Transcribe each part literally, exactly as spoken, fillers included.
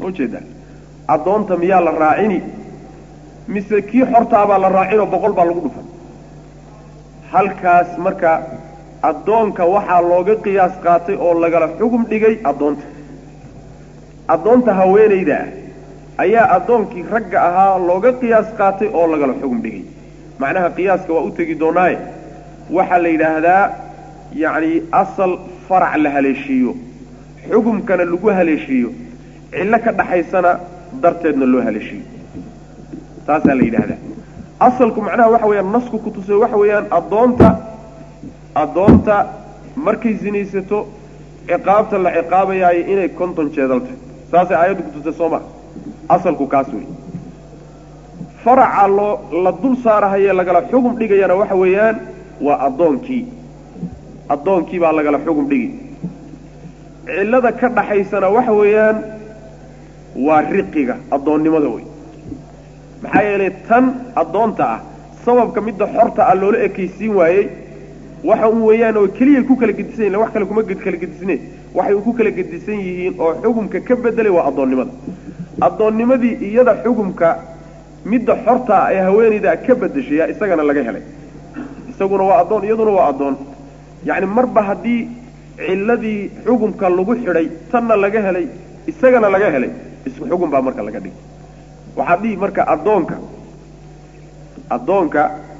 ujeeda adoonta miyaa la raacini mise kii xortaabaa la raacinoo boqol baa lagu dhufan halkaas marka addoonka waxaa looga qiyaas qaatay oo lagala xugum dhigay addoonta addoonta haweenayda ah ayaa addoonkii ragga ahaa looga qiyaas qaatay oo lagala xugum dhigay macnaha qiyaaska waa u tegi doonaaye waxaa la yidhaahdaa yacni asal farac la haleeshiiyo xugumkana lagu haleeshiiyo cillo ka dhaxaysana darteedna loo haleeshiiyo taasaa la yidhaahdaa asalku macnaha waxa weeyaan nasku ku tusay waxa weeyaan addoonta addoonta markay sinaysato ciqaabta la ciqaabayaayo inay konton jeedal tahay saasay aayaddu ku tusay soo maa asalku kaas wey faraca loo la dul saarahaye lagala xugum dhigayana waxa weeyaan waa addoonkii addoonkii baa lagala xugum dhigi cillada ka dhaxaysana waxa weeyaan waa riqiga addoonnimada wey maxaa yeelay tan addoonta ah sababka midda xorta ah loola ekaysiin waayey waxa un weeyaan oo keliyay ku kala gedisan yihin wax kale kuma kala gedisneen waxay ku kala gedisan yihiin oo xugumka ka bedelay waa addoonnimada addoonnimadii iyada xugumka midda xorta ah ee haweenayda ka bedeshayaa isagana laga helay isaguna waa addoon iyaduna waa addoon yacni marba haddii cilladii xugumka lagu xidhay tanna laga helay isagana laga helay isku xugum baa marka laga dhigay waxaa dhihi marka addoonka addoonka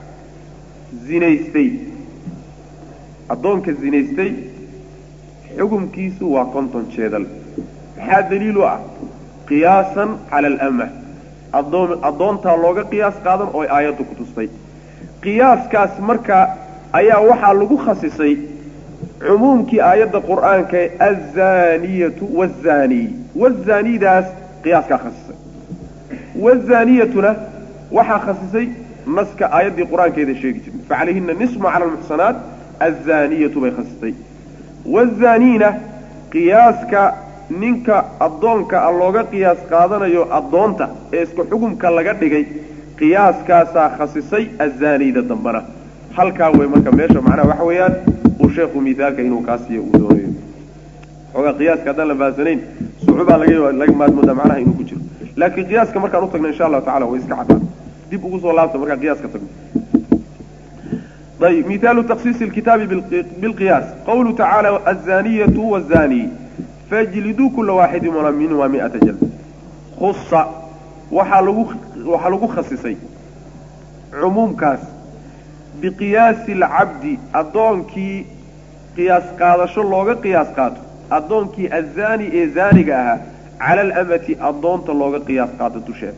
zinaystay addoonka zinaystay xugumkiisu waa konton jeedal maxaa daliil u ah qiyaasan cala alama addoon addoontaa looga qiyaas qaadan oo aayaddu ku tustay qiyaaskaas marka ayaa waxaa lagu khasisay cumuumkii aayadda qur'aanka azaniyatu waazaniy waazanidaas qiyaaskaa khasisay waazaniyatuna waxaa khasisay naska aayaddii qur-aankeeda sheegi jirtay facalayhina nisma cala almuxsanaat azaniyatu bay khasisay waazaniina qiyaaska ninka addoonka a looga qiyaas qaadanayo addoonta ee isku xugumka laga dhigay qiyaaskaasaa khasisay azaniyda dambana halkaa wey marka meesha macnaha waxa weeyaan uu sheekhu mithaalka inuu kaa siiyo uu doonayo xoogaa qiyaaska haddaan la baahsanayn sucubaa laga laga maadmoodaa macnaha inuu ku jiro laakiin qiyaaska markaan utagno insha allahu tacala way iska cadaan dib ugu soo laabta markaan qiyaaska tagno ayb mithaalu taksiisi lkitaabi bilqiyaas qawlu tacaala azaniyatu wazani fajliduu kula waaxidin minhumaa mi'ata jald khusa waxaa lagu waxaa lagu khasisay cumuumkaas biqiyaasi alcabdi addoonkii qiyaas qaadasho looga qiyaas qaato addoonkii azani ee zaaniga ahaa cala alamati addoonta looga qiyaas qaato dusheeda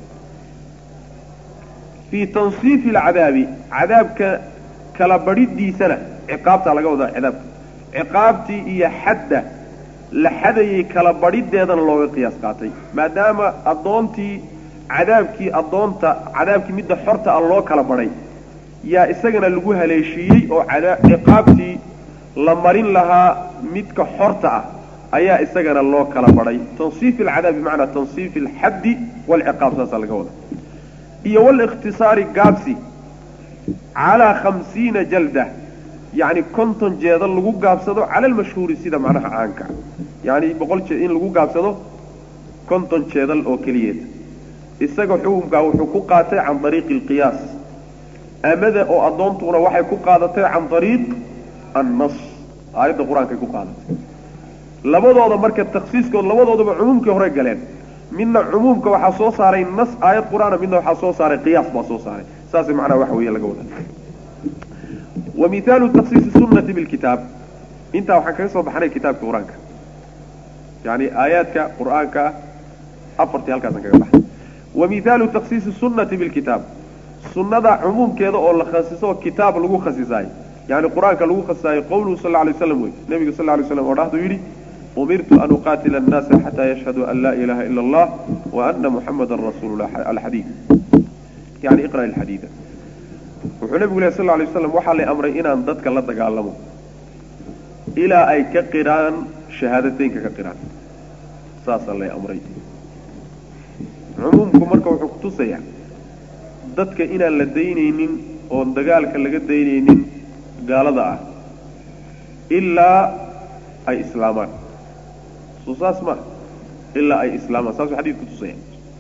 fii tansiifi alcadaabi cadaabka kala badhidiisana ciqaabtaa laga wadaa cadaabka ciqaabtii iyo xadda la xadayay kala badhideedana looga qiyaas qaatay maadaama addoontii cadaabkii addoonta cadaabkii midda xorta ah loo kala badhay yaa isagana lagu haleeshiiyey oo ciqaabtii la marin lahaa midka xorta ah ayaa isagana loo kala badhay tansiif alcadaab bimacnaa tansiif alxaddi waalciqaab saasaa laga wada iyo walikhtisaari gaabsi calaa khamsiina jalda yacni konton jeedal lagu gaabsado cala almashhuuri sida macnaha caanka yacni boqol jee in lagu gaabsado konton jeedal oo keliyeed isaga xukunkaa wuxuu ku qaatay can ariiqi alqiyaas amada oo addoontuna waxay ku qaadatay can ariiq annas aayadda qur-aankay ku qaadatay labadooda marka taksiiskood labadoodaba cumuumkii hore galeen midna cumuumka waxaa soo saaray nas aayad qur-aana midna waxaa soo saaray qiyaas baa soo saaray saas macnaha waxa weeye laga wada wa mithaalu taksiisi sunnati bilkitaab intaa waxaan kaga soo baxnay kitaabka qur-aanka yani aayaadka qur-aanka afartii halkaasaan kaga baxnay wa mithaalu taksiisi sunnati bilkitaab sunnada cumuumkeeda oo la khasiso kitaab lagu khasisaayo yani qur-aanka lagu khasisaayo qawluhu sal alay waslam wey nebiga sal alay slam oo dhahdu yidhi umirtu an uqaatila annaasa xataa yashhaduu an laa ilaha ila allah wa ana muxamadan rasuululah alxadiid yani iqra alxadiida wuxuu nebigu leh sal alay waslam waxaa lay amray inaan dadka la dagaalamo ilaa ay ka qiraan shahaadateynka ka qiraan saasaa lay amray cumuumku marka wuxuu kutusayaa dadka inaan la daynaynin oon dagaalka laga daynaynin gaalada ah ilaa ay islaamaan soo saas maa إلا أي إسلام أساس حديث كتوسيا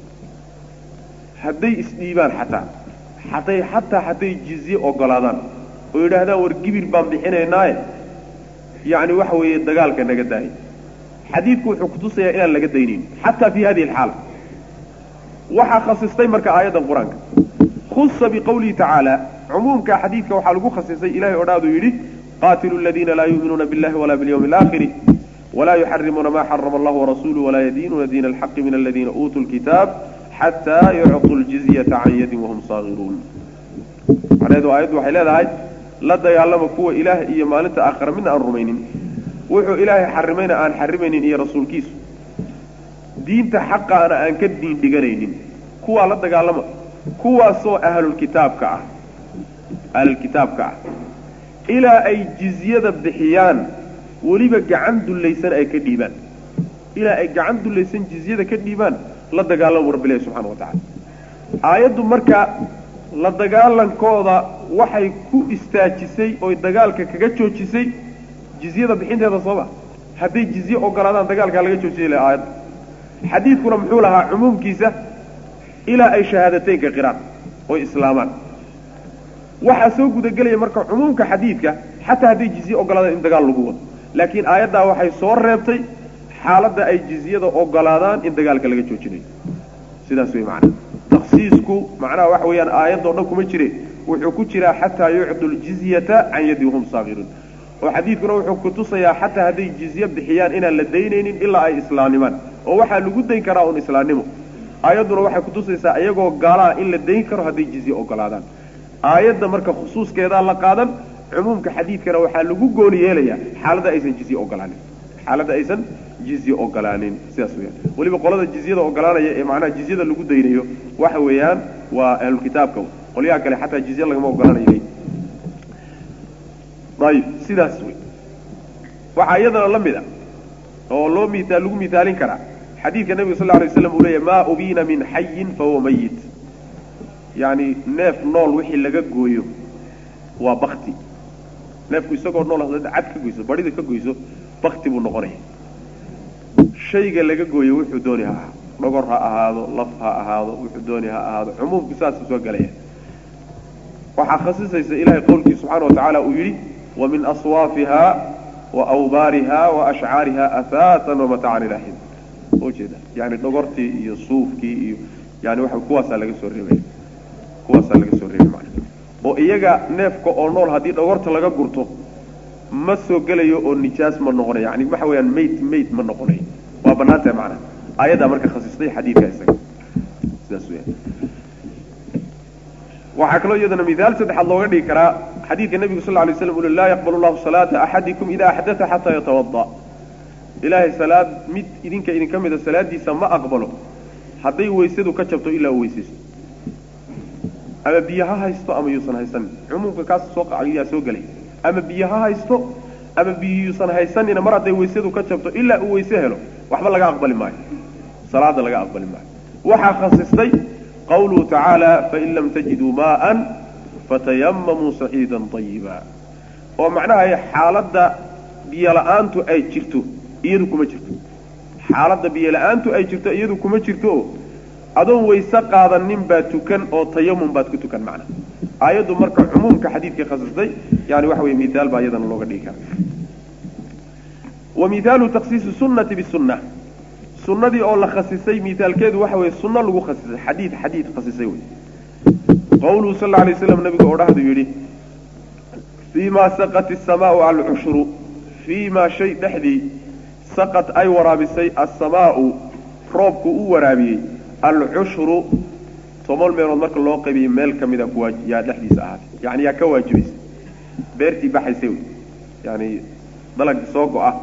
هدي إسليبان حتى حتى حتى حتى جزية أو قلادان ويقول هذا ورقبي البام بحين ناي يعني وحوي الدجال كان قداي حديثكم حكتوسيا إلى اللي قدينين حتى في هذه الحالة وحا خصصتين مركا آيات القرآن خص بقوله تعالى عموم كحديثك وحالقو خصصي إلهي أرادوا يري قاتلوا الذين لا يؤمنون بالله ولا باليوم الآخر ولا يحرمون ما حرم الله ورسوله ولا يدينون دين الحق من الذين أوتوا الكتاب حتى يعطوا الجزية عن يد وهم صاغرون على هذا آيات وحيلا هذا لا يعلم كو إله إيا مالنت آخر من الرومين وحو إلهي حرمين أن حرمين إيا رسول كيسو دين تحق أنا أن كدين دقرين كوا لا يعلم كوا سو أهل الكتاب كأه أهل الكتاب كأه إلى أي جزية بحيان وليبقى عنده الليسان أي كديبان إلى أي عنده الليسان جزية كديبان لا يعلم رب الله سبحانه وتعالى آيات مركا la dagaalankooda waxay ku istaajisay oo dagaalka kaga joojisay jiziyada bixinteeda sooba haddii jiziyo ogolaadaan dagaalka laga joojiyay aayad xadiidkuna muxuu lahaa cumuumkiisa ilaa ay shahaadateynka qiraan oo islaamaan waxa soo gudagelaya marka cumuumka xadiidka xataa haddii jiziyo ogolaadaan in dagaal lagu wado laakiin aayadda waxay soo reebtay xaaladda ay jiziyada ogolaadaan in dagaalka laga joojinayo sidaas way macna تخصيصكو معناه وحويان آيات ضرنكم مجري وحكو جرا حتى يعطوا الجزية عن يد وهم صاغرون وحديثنا وحكو تصيا حتى هذه الجزية بحيان إنا لدينين إلا أي إسلاميمان ووحا لقدين كراؤون إسلاميمو آيات وحكو تصيا أيقو قالا إلا لدين كرا هذه الجزية أقلادان آيات مركا خصوص كذا لقادم عموم كحديث كرا وحا لقو قولي يليا حالة أيسان جزية أقلادان حالة أيسان جزية أقلانين سياسويا ولي بقولة الجزية أقلانية معناها الجزية اللي قد دينيو وحويان وأهل الكتاب كو قوليها كلي حتى الجزية اللي ما أقلانية طيب سياسوي وحايدنا اللمدة هو الله مثال لقو مثالين كرا حديث النبي صلى الله عليه وسلم قولي ما أبين من حي فهو ميت يعني ناف نول وحي لقا قويو وبختي ناف كويسو قول نول عد كويسو بريد كويسو بختي بنقريه شيء اللي جوي وحدونها نقرها هذا لفها هذا وحدونها هذا عموم قصاص سوق عليه وحخصص إلهي قولك سبحانه وتعالى ويري ومن أصوافها وأوبارها وأشعارها أثاثا ومتاعا إلى حين وجده يعني نقرتي يصوف كي يعني واحد كواسا لقى سوري كواسا لقى سوري معنا وإيجا نفك أونول هذه نقرت لقى قرطه ما سوق عليه أو نجاس من نقرة يعني ما حويا ميت ميت من نقرة وبناتها معنا آيات أمريكا خصيصتي حديث كيسك سياسويا وحكلوا يدنا مثال سدح الله غني كرا حديث النبي صلى الله عليه وسلم يقول لا يقبل الله صلاة أحدكم إذا أحدث حتى يتوضأ إلهي صلاة مت إذن كإذن كم إذا الصلاة دي سما أقبله حتى يويسد وكتبته إلا ويسد أما بيها هايستو أما يوصن هايستن عموم كاس سوق عليها سوق عليه أما بيها هايستو أما بيوصن هايستن إن مرة يويسد وكتبته إلا ويسهله وحبا لقى أقبل معي صلاة لقى أقبل معي وحا خصيصتي قوله تعالى فإن لم تجدوا ماء فتيمموا صعيدا طيبا ومعناها هي حالة بيلأنتو أي جرتو إيدكم جرتو حالة بيلأنتو أي جرتو إيدكم جرتو أدون ويساق هذا النمبا تكن أو تيمم بات كتكن معنا آيات مركع عموم كحديث كخصيصتي يعني وحوي مثال بأيضا اللغة ديكا ومثال تخصيص السنة بالسنة سنة دي أولا خصيصي مثال كده وحوي السنة لغو خصيصي حديث حديث خصيصي قوله صلى الله عليه وسلم نبي قوله يقول فيما سقط السماء على العشر فيما شيء دحدي سقط أي ورابسي السماء روبك أو ورابي العشر طمال ميرون مرك الله قبي ميل كميدا كواج يا دحدي ساعات يعني يا كواجبس بيرتي بحيسوي يعني ضلق سوقه أه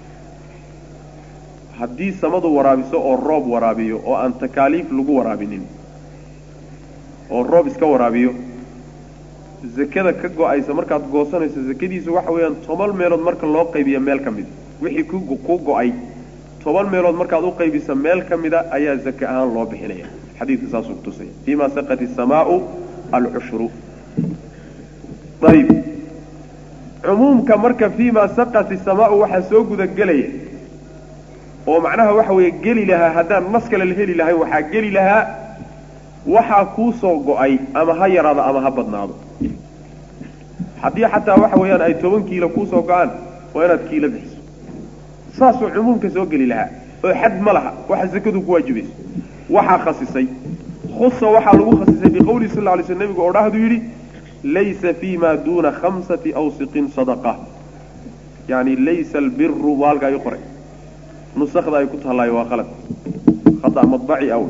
haddii samadu waraabiso oo roob waraabiyo oo aan takaaliif lagu waraabinin oo roob iska waraabiyo zakada ka go'aysa markaad goosanayso zakadiisu waxa weeyaan toban meelood marka loo qaybiyo meel kamid wixii ku ku go'ay toban meelood markaad u qaybiso meel kamid ayaa zaka ahaan loo bixinaya xadiiska saas uu tusay fima saqati as-samaa'u al-ushru طيب عمومka marka fima saqati as-samaa'u waxa soo guda galaya oo macnaha waxa weeye geli lahaa haddaan nas kale la heli lahayn waxaa geli lahaa waxaa kuu soo go-ay ama ha yaraado ama ha badnaado haddii xataa waxa weeyaan ay toban kiilo kuusoo go-aan waa inaad kiilo bixiso saasuu cumuumka soo geli lahaa oo xad ma laha waxa zakadu ku waajibayso waxaa khasisay khusa waxaa lagu khasisay biqowlihi sal lla lay sl nebigu oo dhahdu yidhi laysa fima duuna khamsati awsiqin sadaqa yani laysa albiru waa halkaa ii qoray nusakda ay ku tahallaay waa qalad khada madbaci aw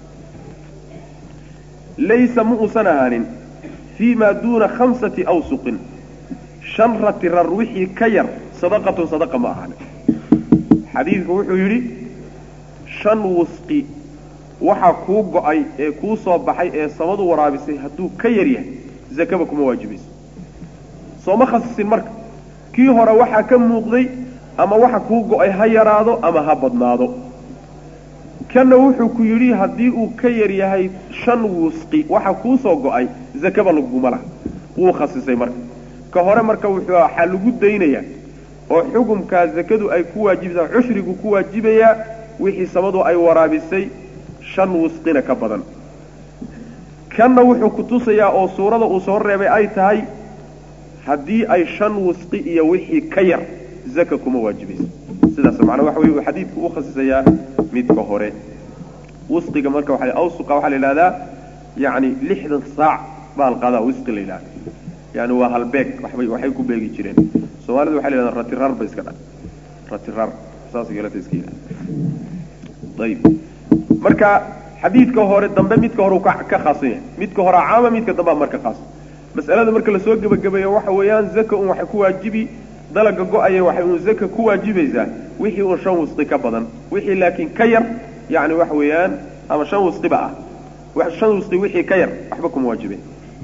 laysa ma uusan ahaanin fima duuna khamsati awsuqin shan ratirar wixii ka yar sadaqatun sadaqa ma ahaanin xadiidku wuxuu yidhi shan wusqi waxaa kuu go-ay ee kuu soo baxay ee samadu waraabisay hadduu ka yar yahay zakaba kuma waajibayso sooma khasisin marka kii hore waxaa ka muuqday ama waxa kuu go-ay ha yaraado ama ha badnaado kanna wuxuu ku yidhi haddii uu ka yar yahay shan wusqi waxa kuu soo go-ay zakaba laguma laha wuu khasisay marka ka hore marka wuxuu waxaa lagu daynayaa oo xukumkaa zakadu ay ku waajibaysaa cushrigu ku waajibayaa wixii samadu ay waraabisay shan wusqina ka badan kanna wuxuu ku tusayaa oo suurada uu soo reebay ay tahay haddii ay shan wusqi iyo wixii ka yar zaka kuma waajibayso sidaas macnaa waxa weeye uu xadiidku u khasisayaa midka hore wusqiga marka waxa awsuqa waxa la yidhahdaa yacni lixdan saac baa la qaadaa wusqi la yidhahda yani waa halbeeg waxbay waxay ku beegi jireen soomaalidu waxay la yidhahdaa ratirar ba iska dhan ratirar saas yeelata iska yidhahda ayib marka xadiidka hore dambe midka hore uu ka ka khaasan yahay midka hore caama midka dambe marka khaas mas'alada marka la soo gabagabeeyo waxa weeyaan zaka un waxa ku waajibi dalaga go-aya waxay un zaka ku waajibaysaa wixii un shan wusqi ka badan wixii laakiin ka yar yani waxa weeyaan ama shan wusqiba ah wax shan wusqi wixii ka yar waxba kuma waajibay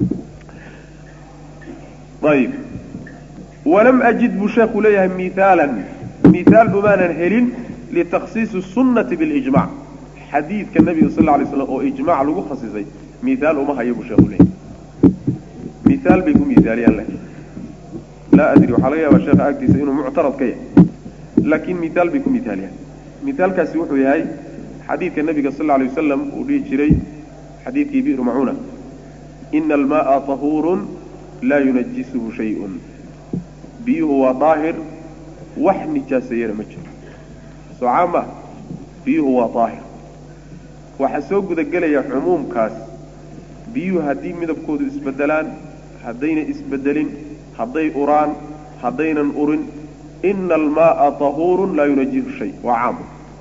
ayib walam ajid buu sheekhu leeyahay mithaalan mithaal umaanan helin litakhsiisi sunnati bilijmac xadiidka nabiga sal alla alay slam oo ijmac lagu khasisay mithaal uma hayo buu sheekhu leeyahay mithaal bay ku mithaaliyaan leh laa adri waxaa laga yaabaa sheekha agtiisa inuu muctarad ka yahay laakiin mithaal bay ku mithaaliyaan mithaalkaasi wuxuu yahay xadiidka nabiga sal alla alay wasalam uu dhihi jiray xadiidkii bi'ru macuuna ina almaaa tahuurun laa yunajisuhu shay-un biyuhu waa daahir wax nijaaseeyana ma jiro soo caama biyuhu waa daahir waxaa soo gudagelaya cumuumkaas biyuhu haddii midabkoodu isbedelaan haddayna isbedelin hadday uraan haddaynan urin ina almaaa tahuurun laa yunajisu shay waa caam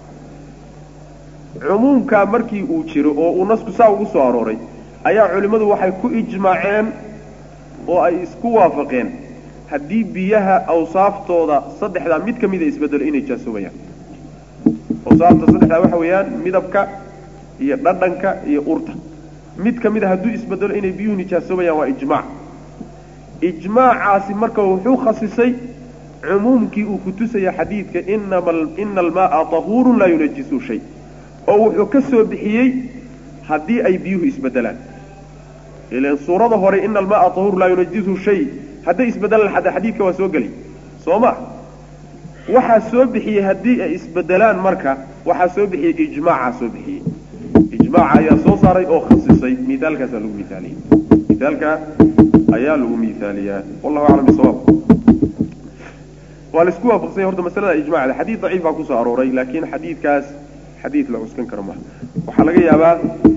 cumuumkaa markii uu jiro oo uu nasku saa ugu soo arooray ayaa culimmadu waxay ku ijmaaceen oo ay isku waafaqeen haddii biyaha awsaaftooda saddexdaa mid ka mida isbedelo inay jaasoobayaan awsaafta saddexdaa waxa weeyaan midabka iyo dhadhanka iyo urta mid ka mida hadduu isbedelo inay biyuhu nijaasobayaan waa ijmaac ijmaacaasi marka wuxuu khasisay cumuumkii uu ku tusaya xadiidka inama ina almaaa tahuurun laa yunajisu shay oo wuxuu ka soo bixiyey haddii ay biyuhu isbedelaan ilan suurada hore ina almaaa tahuur laa yunajisu shay hadday isbedelaan xataa xadiidka waa soo geli soo ma waxaa soo bixiyey haddii ay isbedelaan marka waxaa soo bixiyey ijmaacaa soo bixiyey ijmaaca ayaa soo saaray oo khasisay mithaalkaasaa lagu mithaaliyey mithaalka ayaa lagu mithaaliyaa wallahu aclam bisawaab waa la isku waafaqsanya horta masalada ijmacda xadiid daciif baa kusoo arooray laakiin xadiidkaas xadiid la cuskan karo maha waxaa laga yaabaa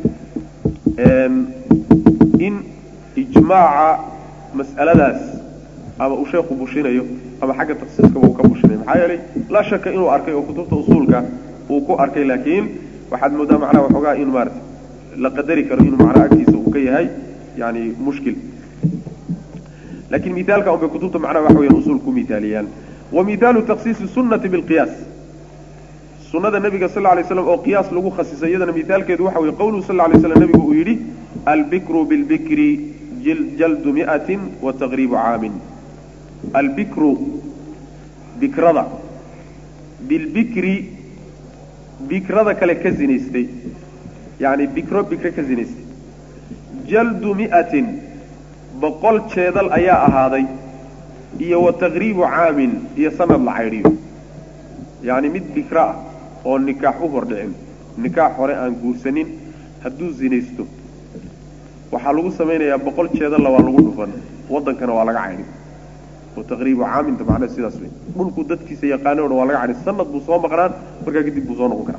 in ijmaaca mas'aladaas ama uu sheekhu bushinayo ama xagga taksiiskaba uu ka bushinayo maxaa yeelay laa shaka inuu arkay oo kutubta usuulka uu ku arkay laakiin waxaad moodaa macnaha waxoogaa in maarata la qadari karo inuu macnaha agtiisa uu ka yahay yani mushkil laakiin mithaalka un bay kutubta macnaha waxa weyaan usuul ku mithaaliyaan ومثال تخصيص السنة بالقياس سنة النبي صلى الله عليه وسلم أو قياس لغو خصيص يدنا مثال كذا وحوي قوله صلى الله عليه وسلم النبي يري البكر بالبكر جلد, جلد مئة وتغريب عام البكر بكرة بالبكر بكرة كلا كزنيستي يعني بكرة بكرة كزنيستي جلد مئة بقول شيدل أياء هذا iyo wa taqriibu caamin iyo sanad la xayriyo yani mid bikra oo nikaax u hordhicin nikaax hore aan guursanin hadduu zinaysto waxaa lagu samaynayaa boqol jeeda la waa lagu dhufan waddankana waa laga caynin oo taqriibu caaminta macnaha sidaas wey dhulku dadkiisa yaqaano o dhan waa laga caynin sanad buu soo maqnaan markaa kadib buu soo noqon karaa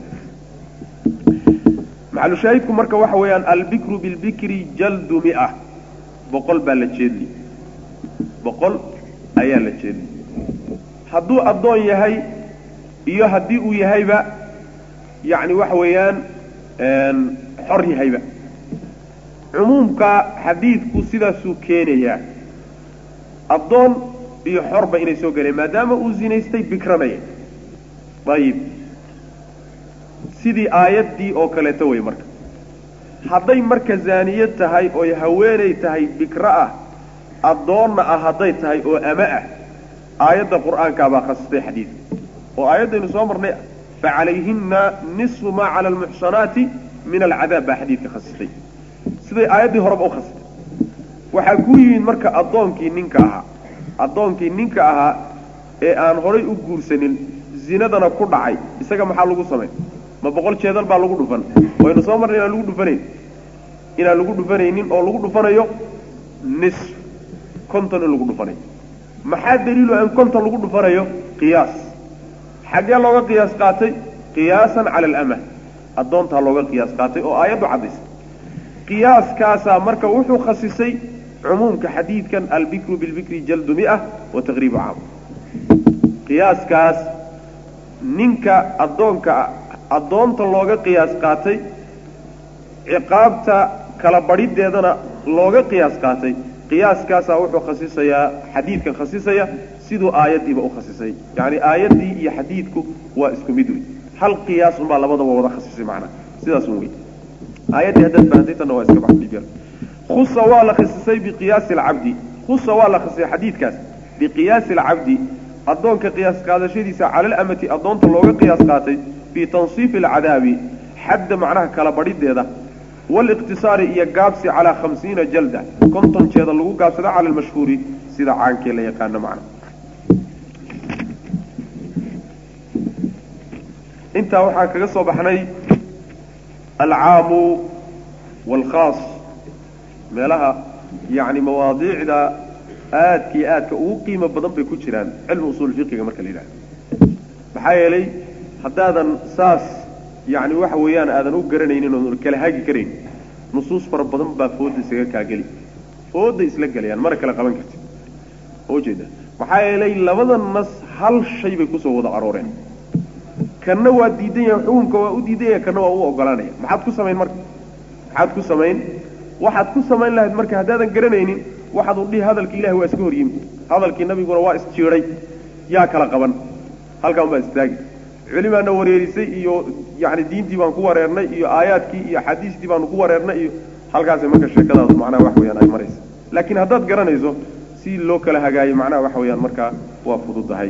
maxalu shaahidku marka waxa weeyaan albikru bilbikri jaldu mia boqol baa la jeedli boqol ayaa la jeedli hadduu addoon yahay iyo haddii uu yahayba yacni waxa weeyaan xor yahayba cumuumka xadiidku sidaasuu keenayaa addoon iyo xorba inay soo galeen maadaama uu zinaystay bikranaya ayib sidii aayaddii oo kaleeto wey marka hadday marka zaaniyad tahay oy haweenay tahay bikro ah addoonna ah hadday tahay oo ama ah aayadda qur'aankaa baa khasistay xadiidka oo aayaddaynu soo marnay facalayhinna nisfu maa cala almuxsanaati min alcadaab baa xadiidka khasistay siday aayaddii horeba u khasistay waxaa ku yimid marka addoonkii ninka ahaa addoonkii ninka ahaa ee aan horay u guursanin zinadana ku dhacay isaga maxaa lagu samay ma boqol jeedal baa lagu dhufan waynu soo marnay inaan lagu dhufanayn inaan lagu dhufanaynin oo lagu dhufanayo nis konton in lagu dhufanayo maxaa daliilo in konton lagu dhufanayo qiyaas xaggee looga qiyaas qaatay qiyaasan cala alama addoontaa looga qiyaas qaatay oo aayaddu caddaysay qiyaaskaasaa marka wuxuu khasisay cumuumka xadiidkan albikru bilbikri jaldu mia wa taqriibu caam qiyaaskaas ninka addoonka addoonta looga qiyaas qaatay ciqaabta kala badhideedana looga qiyaas qaatay qiyaaskaasaa wuxuu khasisayaa xadiidkan khasisaya siduu aayaddiiba u khasisay yacni aayaddii iyo xadiidku waa isku mid wey hal qiyaas unbaa labadaba wada khasisay macnaha sidaas un wey aayaddii haddaad fahamtay tanna waa iska baxdibir khusa waa la khasisay biqiyaasi alcabdi khusa waa la khasisay xadiidkaas biqiyaasi alcabdi addoonka qiyaas qaadashadiisa cala alamati addoonta looga qiyaas qaatay fii tansiifi alcadaabi xadda macnaha kala badhideeda والاقتصار إيا قابسي على خمسين جلدة كنتم شيئا لغو قابسي على المشهور سيدا عانكي اللي يقانا معنا انت وحاك قصوا بحني العام والخاص مالها يعني مواضيع دا آد كي آد كأوقيمة بضم بكتشران علم أصول الفقه مركا لله بحايا لي حتى هذا ساس يعني waxa weeyaan aadan u garanaynin oo kala haagi karin nusuus far badan baa fooda isaga ka gali fooda isla galayaan mar kale qaban kartid oo jeeda waxa ay labada nas hal shay bay ku soo wada arooreen kana waa diidan yahay xukunka waa u diidan yahay kana waa u ogolaanaya maxaad ku sameyn marka maxaad ku sameyn waxaad ku sameyn lahayd marka hadaadan garanaynin waxaad u dhii hadalka Ilaahay waa iska hor yimid hadalkii nabiguna waa isjiiray yaa kala qaban halkaan baa istaagi علمنا وريرسي iyo yani diintii baan ku wareernay iyo aayaadkii iyo xadiistii baan ku wareernay iyo halkaas marka sheekadaas macna wax weeyaan ay marayso laakiin haddaad garanayso si loo kala hagaayo macna wax weeyaan marka waa fududahay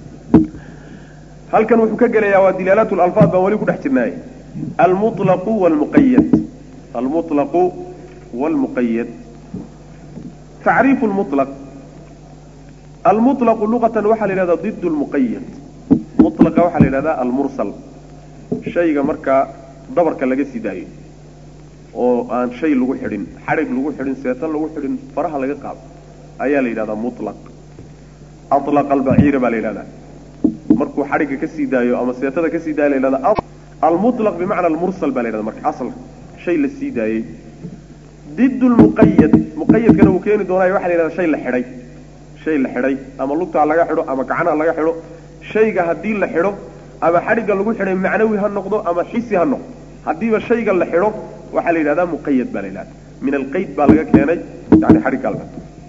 halkan wuxuu ka galayaa waa dilaalatu alfaad baan wali ku dhex jirnay al-mutlaq wal-muqayyad al-mutlaq wal-muqayyad تعريف المطلق المطلق لغة وحل إلى ضد المقيد مطلق وحل إلى ذا المرسل شيء مركا دبرك لقى سيداي أو أن شيء لو حرين حرب لو حرين سيتل لو حرين فرها لقى قاب أيا لي هذا مطلق أطلق البعير بالي هذا مركو حرق كسيداي أما سيتل كسيداي لي هذا المطلق بمعنى المرسل بالي هذا مركا أصل شيء للسيداي ضد المقيد مقيد كانوا كانوا دوناي واحد إلى شيء لحري شيء لحري أما لقطة على جحره أما كعنا على جحره شيء هدي لحره أما حرق اللي جحره معنوي هالنقطة أما حسي هالنقطة هدي بالشيء اللي لحره واحد إلى هذا مقيد بالله من القيد بالله كان يعني حرق الله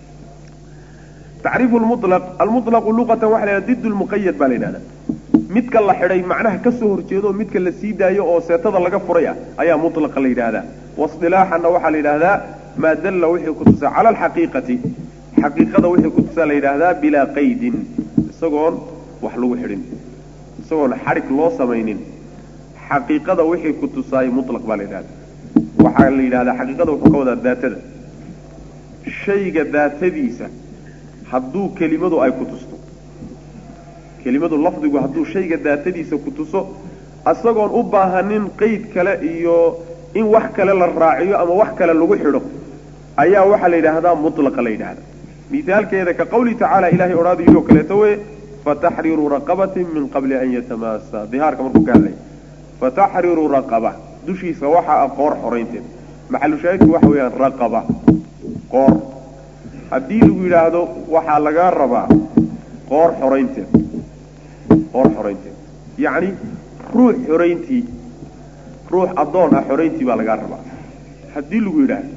تعريف المطلق المطلق لغة واحد ضد المقيد بالله midka la xidhay macnaha ka soo horjeedo midka la sii daayo oo seetada laga furaya ayaa mutlaq la yiraahdaa wasdilaahan waxa la yiraahdaa ma dalla wixii ku tusaa ala alhaqiiqati haqiiqada wixii ku tusaa la yiraahdaa bila qaydin isagoon wax lagu xidhin isagoon xarig loo sameeynin haqiiqada wixii ku tusaay mutlaq baa la yiraahdaa waxa la yiraahdaa haqiiqada wuxuu ka wadaa daatada shayga daatadiisa hadduu kelimadu ay ku tusto كلمة اللفظ وهدو شيء ذاتي سكتوسو asagoon u baahanin qeyd kale iyo in wax kale la raaciyo ama wax kale lagu xidho ayaa waxaa la yidhaahdaa mutlaqa la yidhahda mithaalkeeda ka qawli tacaala ilahay odhaadayoo kaleeto wey fataxriiru raqabatin min qabli an yatamaasa dihaarka markuu ka hadlay fataxriiru raqaba dushiisa waxaa ah qoor xoraynteed maxalushaahidku waxa weeyaan raqaba qoor haddii lagu yidhaahdo waxaa lagaa rabaa qoor xoraynteed qoor xoraynteed yacni ruux xorayntii ruux addoon ah xorayntii baa lagaa rabaa haddii lagu yidhaahdo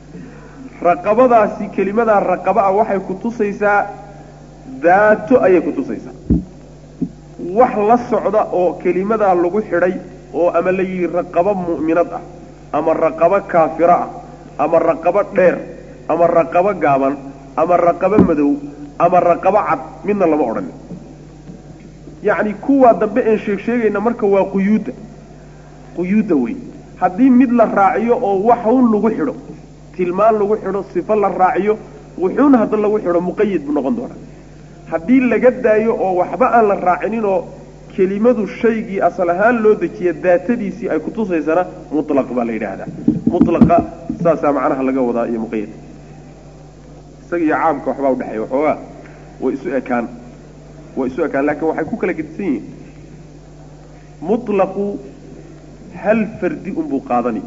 raqabadaasi kelimadaa raqaba ah waxay ku tusaysaa daato ayay ku tusaysaa wax la socda oo kelimadaa lagu xidhay oo ama la yidhi raqabo mu'minad ah ama raqabo kaafiro ah ama raqabo dheer ama raqabo gaaban ama raqabo madow ama raqabo cad midna lama odhanin yacni kuwaa dambe een sheeg sheegayna marka waa quyuudda quyuudda wey haddii mid la raaciyo oo waxun lagu xidho tilmaan lagu xidho sifo la raaciyo wuxuuna hadda lagu xidho muqayid buu noqon doonaa haddii laga daayo oo waxba aan la raacininoo kelimadu shaygii asal ahaan loo dejiya daatadiisii ay kutusaysana mutlaq baa la yidhaahdaa mutlaqa saasaa macnaha laga wadaa iyo muqayad isaga iyo caamka waxbaa udhexeeya waxoogaa way isu ekaan way isu ekaan laakiin waxay ku kala gedisan yihiin mutlaqu hal fardi unbuu qaadani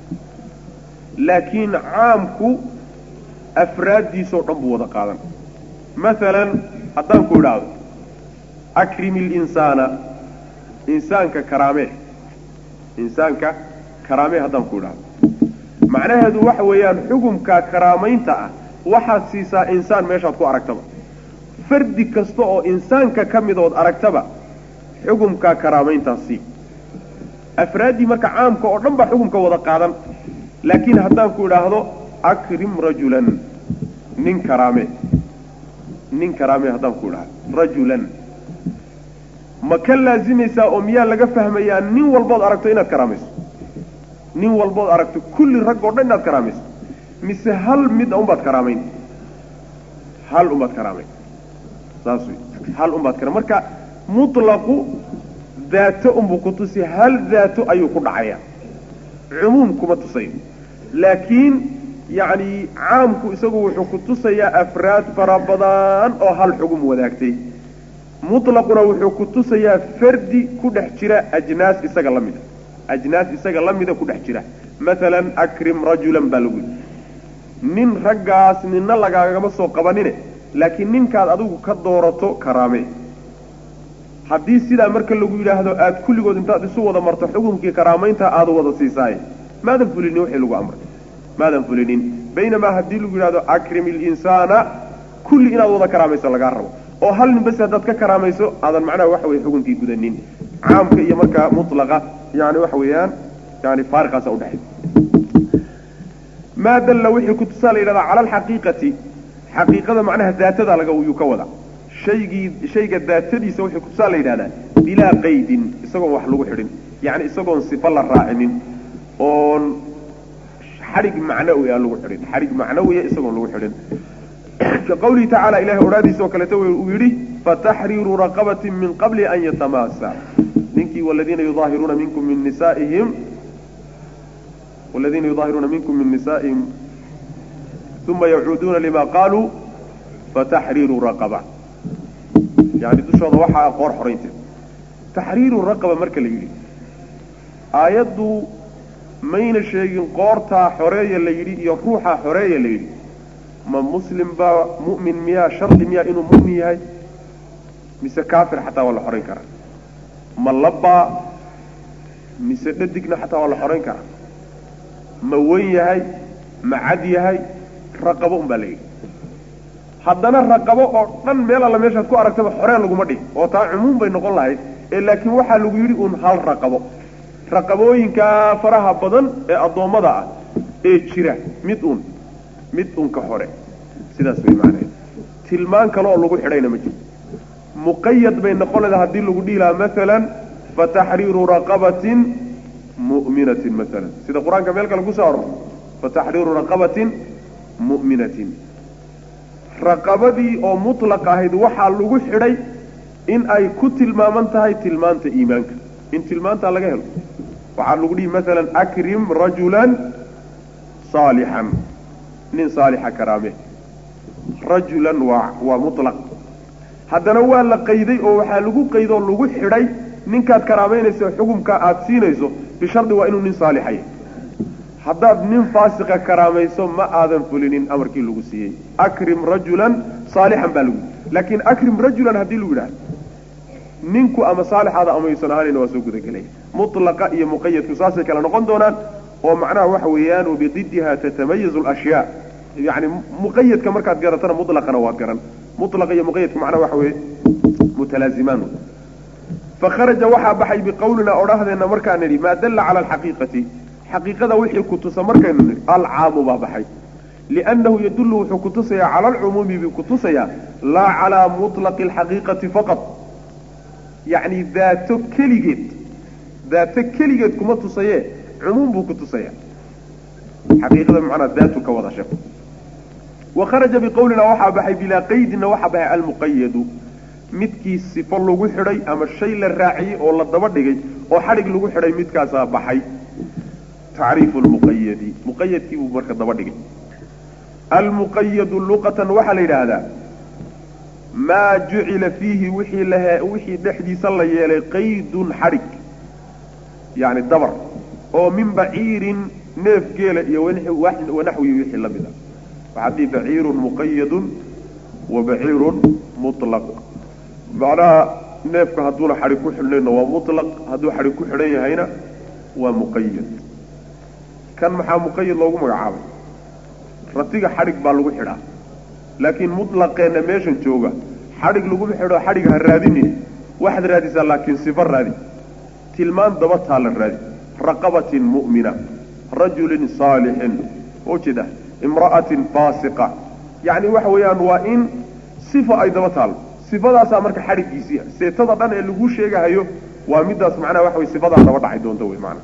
laakiin caamku afraaddiisoo dhan buu wada qaadan maalan haddaan ku idhaahdo akrimi linsaana insaanka karaamee insaanka karaamee haddaan ku idhaahdo macnaheedu waxa weeyaan xukumkaa karaamaynta ah waxaad siisaa insaan meeshaad ku aragtaba fardi kasta oo insaanka ka midood aragtaba xukumkaa karaamayntaas sii afraaddii marka caamka oo dhan baa xukumka wada qaadan laakiin haddaan ku idhaahdo akrim rajulan nin karaame nin karaame haddaan ku idhaahdo rajulan ma ka laazimaysaa oo miyaa laga fahmayaa nin walbood aragto inaad karaamayso nin walbood aragto kulli rag oo dhan inaad karaamayso mise hal mid unbaad karaamayn hal unbaad karaamayn saas wey hal unbaad kara marka mutlaqu daato unbuu ku tusi hal daato ayuu ku dhacayaa cumuum kuma tusayo laakiin yacni caamku isagu wuxuu ku tusayaa afraad fara badan oo hal xugum wadaagtay mutlaquna wuxuu ku tusayaa fardi ku dhex jira ajnaas isaga la mida ajnaas isaga la mida ku dhex jira maalan akrim rajulan baa lagu yidhi nin raggaas ninna lagaagama soo qabanine laakiin ninkaad adigu ka doorato karaame haddii sidaa marka lagu yidhaahdo aad kulligood intaad isu wada marto xukumkii karaamaynta aada wada siisaaye maadan fulinin wixii lagu amray maadan fulinin baynamaa haddii lagu yidhahdo akrim ilinsaana kulli inaad wada karaamayso lagaa rabo oo hal nin bas haddaad ka karaamayso aadan macnaha waxa weye xukunkii gudanin caamka iyo markaa mutlaqa yani waxa weeyaan yani faariqaasa udhexay maa dalla wixii kutusaa la yidhahdaa cala alxaqiiqati xaqiiqada macnaha daatada laga yuu ka wada shaygii shayga daatadiisa wixii kutusaa la yidhahdaa bilaa qaydin isagoon wax lagu xidhin yani isagoon sifo la raacinin oon xadhig macnawi aan lagu xidhin xadhig macnawiya isagoon lagu xidhin ka qawlihi tacaala ilahay odhaadiisa oo kaleeto uu yidhi fataxriiru raqabatin min qabli an yatamaasa ninkii waladiina yudaahiruuna minkum min nisaa'ihim والذين يظاهرون منكم من نسائهم ثم يعودون لما قالوا فتحرير رقبة يعني دشوا ضوحة قور حرينتين تحرير الرقبة مركز ليلي آيات مين الشيء قورتها حرية ليلي يروحها حرية ليلي ما مسلم با مؤمن مياه شرط مياه إنه مؤمن هاي مس كافر حتى ولا حرين كرا ما لبا مس ندقنا حتى ولا حرين كرا ma weyn yahay ma cad yahay raqabo un baa layidhi haddana raqabo oo dhan meel alla meeshaad ku aragtaba xoreen laguma dhig oo taa cumuum bay noqon lahayd ee laakiin waxaa lagu yidhi un hal raqabo raqabooyinka faraha badan ee addoommada ah ee jira mid un mid un ka hore sidaas bay macnaheed tilmaan kale oo lagu xidhayna ma jirto muqayad bay noqon leedahay haddii lagu dhihi lahaa maalan fataxriiru raqabatin مؤمنة مثلا سيدا قرآن كميل قال قصار فتحرير رقبة مؤمنة رقبتي أو مطلقة هيد وحا لغو حري إن أي كتل ما منتهي تلمانت إيمانك انت المانتا لغا هلو waxaa lagu dhihi مثلا akrim rajulan صالحا nin saalixa karaame rajulan waa waa mutlaq haddana waa la qayday oo waxaa lagu qaydoo lagu xidhay ninkaad karaameynayso xukumka aad siinayso bishardi waa inuu nin saalixay haddaad nin faasiqa karaamayso ma aadan fulinin amarkii lagu siiyey akrim rajulan saalixan baa lagu laakiin akrim rajulan haddii lagu yidhaha ninku ama saalixaada ama yuusan ahaanayna waa soo gudagelaya mutlaqa iyo muqayadku saasay kala noqon doonaan oo macnaha waxa weeyaan wabididdiha tatamayazu alashyaa yani muqayadka markaad garatana mutlaqana waad garan mutlaqa iyo muqayadku macnaha waxa weeye mutalaazimaan fakharaja waxaa baxay biqowlina odhahdeenna markaan nidhi maa dalla cala alxaqiiqati xaqiiqada wixii ku tusa markaynu nidhi alcaamu baa baxay liannahu yadullu wuxuu ku tusayaa cala alcumuumi buu ku tusayaa laa calaa mutlaqi alxaqiiqati faqad yacni daato keligeed daato keligeed kuma tusaye cumuum buu ku tusayaa xaqiiqada macnaa daatu ka wada sheeko wakharaja biqowlina waxaa baxay bilaa qaydina waxaa baxay almuqayadu midkii sifo lagu xidhay ama shay la raaciyey oo la daba dhigay oo xadhig lagu xidhay midkaasaa baxay tacriifu lmuqayadi muqayadkii buu marka daba dhigay almuqayadu luqatan waxaa la yidhaahdaa maa jucila fiihi wixii lahe wixii dhexdiisa la yeelay qaydun xadhig yani dabar oo min baciirin neef geela iyo wanaxwi wixii la mida waxaa dii baciirun muqayadun wa baciirun mutlaq macnaha neefka hadduuna xadhig ku xidhnayna waa mutlaq hadduu xadhig ku xidhan yahayna waa muqayad kan maxaa muqayad loogu magacaabay ratiga xadhig baa lagu xidhaa laakiin mutlaqeenna meeshan jooga xadhig laguma xidho xadhig ha raadinin waxaad raadisaa laakiin sifo raadi tilmaan daba taala raadi raqabatin mu'mina rajulin saalixin ujeeda imra'atin faasiqa yacni waxa weeyaan waa in sifa ay daba taalo sifadaasaa marka xadhiggiisii seetada dhan ee lagu sheegahayo waa midaas macnaha waxa weye sifadaa daba dhacay doonta wey macnaha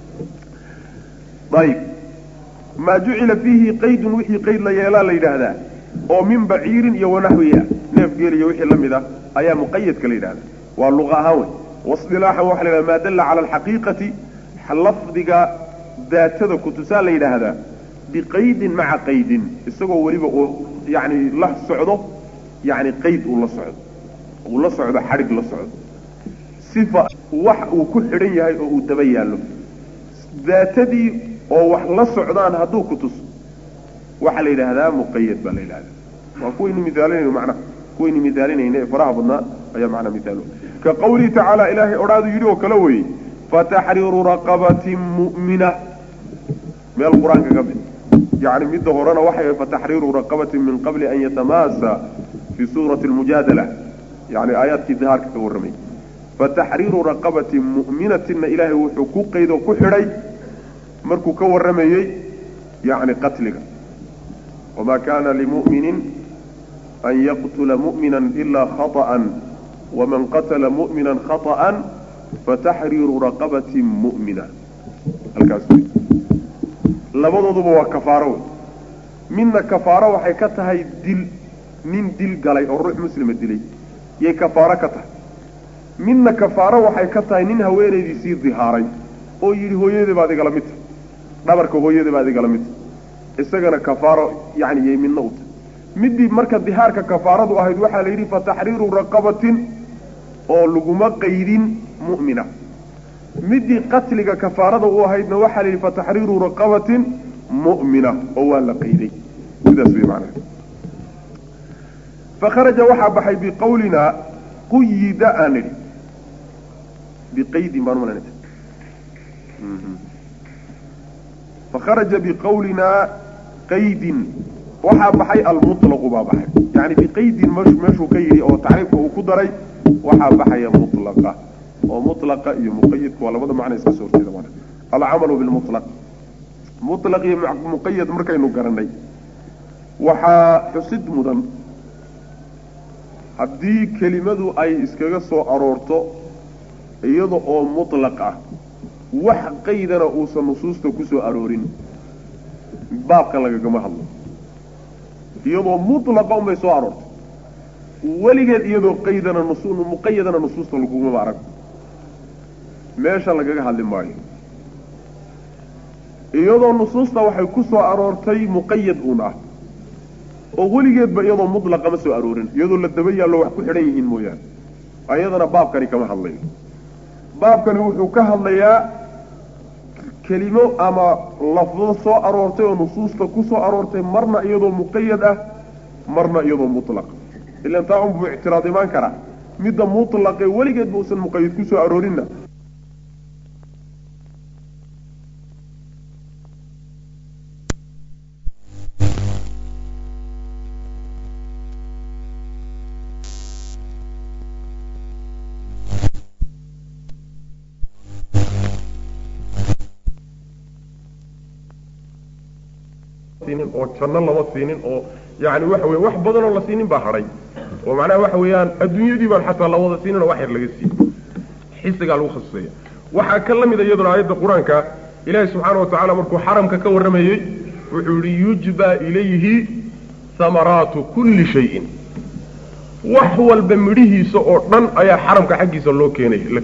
ayib maa jucila fiihi qaydun wixii qayd la yeelaa la yidhaahdaa oo min baciirin iyo wanaxwiya neef geel iyo wixii la mid ah ayaa muqayadka la yidhahdaa waa luqa ahaan wey wasilaaxan waxa la yidhahda maa dalla cala alxaqiiqati lafdiga daatada kutusaa la yidhaahdaa biqaydin maca qaydin isagoo weliba uu yani la socdo yani qayd uu la socdo uu la socdo xadhig la socdo sifa wax uu ku xidhan yahay oo uu daba yaallo daatadii oo wax la socdaan hadduu ku tuso waxaa la yidhaahdaa muqayad baa la yidhahdaa waa kuwaynu miaalinayno macnaha kuwaynu miaalinayna ee faraha badnaa ayaa macnaa miaalo ka qawlihi tacaala ilaahay odhaadu yidhi oo kale weeye fataxriiru raqabatin mu'mina meel qur-aanka ka mid yani midda horena waxay fataxriiru raqabatin min qabli an yatamaasa fi suurati almujaadala yani aayaadkii dihaarka ka warramay fataxriiru raqabatin mu'minatinna ilaahay wuxuu ku qaydoo ku xidhay markuu ka warramayey yani qatliga wamaa kaana limu'minin an yaqtula mu'mina ilaa khaطa'an waman qatala mu'mina khaطa'an fataxriiru raqabatin mu'mina halkaas wey labadooduba waa kafaaro wey midna kafaaro waxay ka tahay dil nin dil galay oo ruux muslima dilay yay kafaaro ka tahay midna kafaaro waxay ka tahay nin haweenaydiisii dihaaray oo yidhi hooyadii baad igala mid tahay dhabarka hooyadii baad igala mid tahay isagana kafaaro yani yay midna u tahay midii marka dihaarka kafaaradu ahayd waxaa la yidhi fataxriiru raqabatin oo laguma qaydin mu'mina midii qatliga kafaarada u ahaydna waxaa la yidhi fataxriiru raqabatin mu'mina oo waa la qayday sidaas way macnaha fakharaja waxaa baxay biqawlina quyida aan nidhi biqaydin baan umalanaysa fakharaja biqawlina qaydin waxaa baxay almutlaqu baa baxay yani biqaydin meeshuu ka yidhi oo tacriifka uu ku daray waxaa baxaya mutlaqa oo mutlaqa iyo muqayadku waa labada macna iska soo horjeeda mana alcamalu bilmutlaq mutlaq iyo muqayad markaynu garanay waxaa xusid mudan haddii kelimadu ay iskaga soo aroorto iyada oo mutlaq ah wax qaydana uusan nusuusta ku soo aroorin baabka lagagama hadlo iyadoo mutlaqa unbay soo aroortay weligeed iyadoo qaydana muqayadana nusuusta laguma arag meesha lagaga hadli maayo iyadoo nusuusta waxay ku soo aroortay muqayyad uun ah oo weligeedba iyadoo mudlaqa ma soo aroorin iyadoo la daba yaallo wax ku xidhan yihiin mooyaane ayadana baabkani kama hadlayo baabkani wuxuu ka hadlayaa kelimo ama lafdo soo aroortay oo nusuusta ku soo aroortay marna iyadoo muqayyad ah marna iyadoo mutlaq ilaan taa unbuu ictiraad imaan karaa midda mutlaqee weligeedba uusan muqayyad ku soo aroorinna oo janno lama siinin oo yani waxa weeye wax badan oo la siinin baa hadhay oo macnaha waxa weeyaan adduunyadii baan xataa la wada siinin oo wax yar laga siiyey xisigaa lagu khasisaya waxaa ka la mid iyaduna aayadda qur-aanka ilaahay subxaana watacaala markuu xaramka ka warramayey wuxuu yihi yujbaa ilayhi samaraatu kulli shayin wax walba midhihiisa oo dhan ayaa xaramka xaggiisa loo keenaya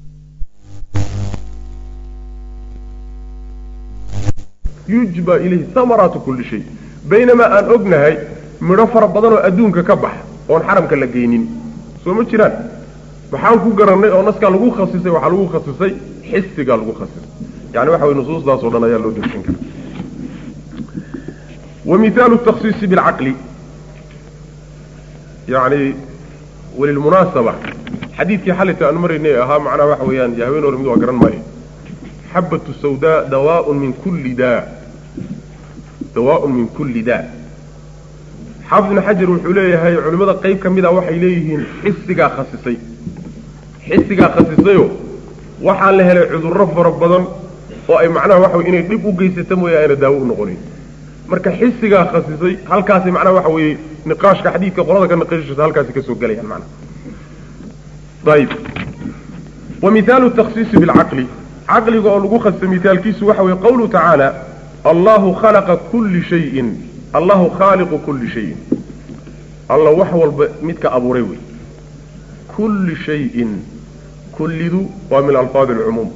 yujba ilayhi samaraatu kulli shay baynamaa aan ognahay midho fara badan oo adduunka ka baxa oon xaramka la geynin soo ma jiraan maxaan ku garannay oo naskaa lagu khasisay waxaa lagu khasisay xisigaa lagu khasisay yani waxa weye nusuustaasoo dhan ayaa loo degsan kara wa mihaalu takhsiisi bilcaqli yani walilmunaasaba xadiidkii xalita aan maraynay ahaa macnaha waxa weeyaan iyo haween hore mid waa garan maayo xabatu sawdaa dawaaun min kulli daa dawaaun min kulli daa xaafid ibn xajar wuxuu leeyahay culimmada qayb ka mida waxay leeyihiin xisigaa khasisay xisigaa khasisayo waxaa la helay cudurro fara badan oo ay macnaha waxa weye inay dhib u geysata mooya ayna daawo u noqonayn marka xisigaa khasisay halkaasi macnaha waxa weeye niqaashka xadiidka qolada ka niqaashisa halkaasi ka soo gelayaan macnaha ayib wa mihaalu takhsiisi bilcaqli caqliga oo lagu khasisay mithaalkiisu waxa weeye qawluhu tacaala allahu khalaqa kulli shayin allahu khaaliqu kulli shayin alla wax walba midka abuuray wey kulli shayin kullidu waa min alfaadi alcumuum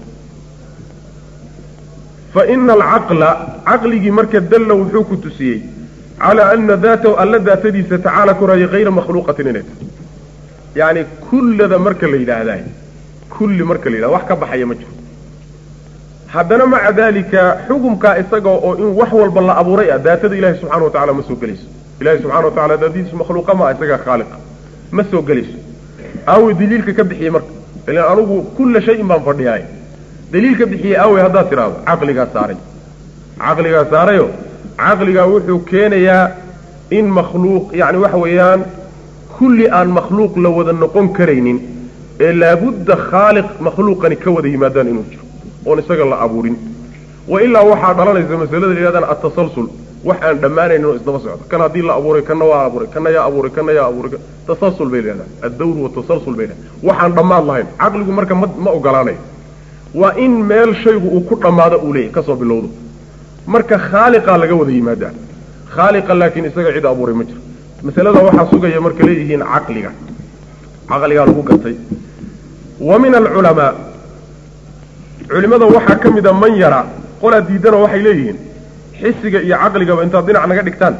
fa ina alcaqla caqligii marka dalla wuxuu ku tusiyey calaa ana daatahu alla daatadiisa tacaala koraya hayra makhluuqatin inay tahay yacni kullada marka la yidhaahdaa kulli marka la yidhahda wax ka baxaya ma jiro haddana maca daalika xukumkaa isaga oo in wax walba la abuuray ah daatada ilahi subxana wa tacala ma soo gelayso ilahi subxana wa tacala daatadiisu makhluuqa maa isagaa khaaliqa ma soo gelayso aawe daliilka ka bixiyey marka ilan anugu kulla shayin baan fadhiyaay daliilka bixiyey aawe haddaad tidhaahdo caqligaa saaray caqligaa saarayo caqligaa wuxuu keenayaa in makhluuq yacni waxa weeyaan kulli aan makhluuq la wada noqon karaynin ee laabudda khaaliq makhluuqani ka wada yimaadaan inuu jiro oon isaga la abuurin wa ilaa waxaa dhalanaysa masalada la yidhahdaan atasalsul wax aan dhammaanaynin oo isdaba socda kan haddii la abuuray kanna waa abuuray kanna yaa abuuray kanna yaa abuuray tasalsul bay yidhahdaan addawru watasalsul bay yidhahdaan waxaan dhammaad lahayn caqligu marka ma ma ogolaanayo waa in meel shaygu uu ku dhammaado uu leeyahy kasoo bilowdo marka khaaliqaa laga wada yimaadaa khaaliqa laakiin isaga cid abuuray ma jiro masalada waxaa sugaya marka leeyihiin caqliga caqligaa lagu gartay wa min alculamaa culimada waxaa ka mida man yara qolaa diidana waxay leeyihiin xisiga iyo caqligaba intaad dhinac naga dhigtaan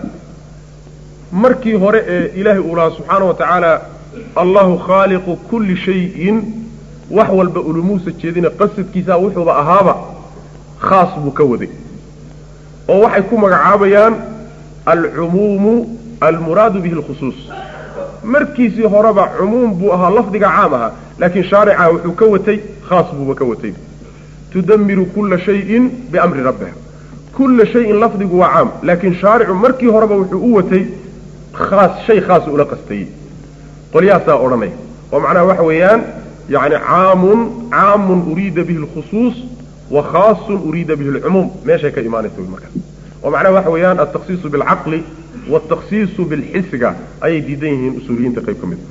markii hore ee ilaahay uu lahaa subxaana wa tacaala allahu khaaliqu kulli shayin wax walba ulumuusa jeedina qasadkiisaa wuxuuba ahaaba khaas buu ka waday oo waxay ku magacaabayaan alcumuumu almuraadu bihi alkhusuus markiisii horeba cumuum buu ahaa lafdiga caam ahaa laakiin shaarica wuxuu ka watay khaas buuba ka watay tudamiru kulla shayin biamri rabbiha kulla shayin lafdigu waa caam laakiin shaaricu markii horeba wuxuu u watay khaas shay khaas ula qastayey qolyahaasaa odhanaya oo macnaha waxa weeyaan yani caamun caamun uriida bihi alkhusuus wa khaasun uriida bihi alcumuum meeshay ka imaanaysa markaas oo macnaha waxa weeyaan altakhsiisu bilcaqli waaltakhsiisu bilxisiga ayay diidan yihiin usuuliyiinta qayb ka mid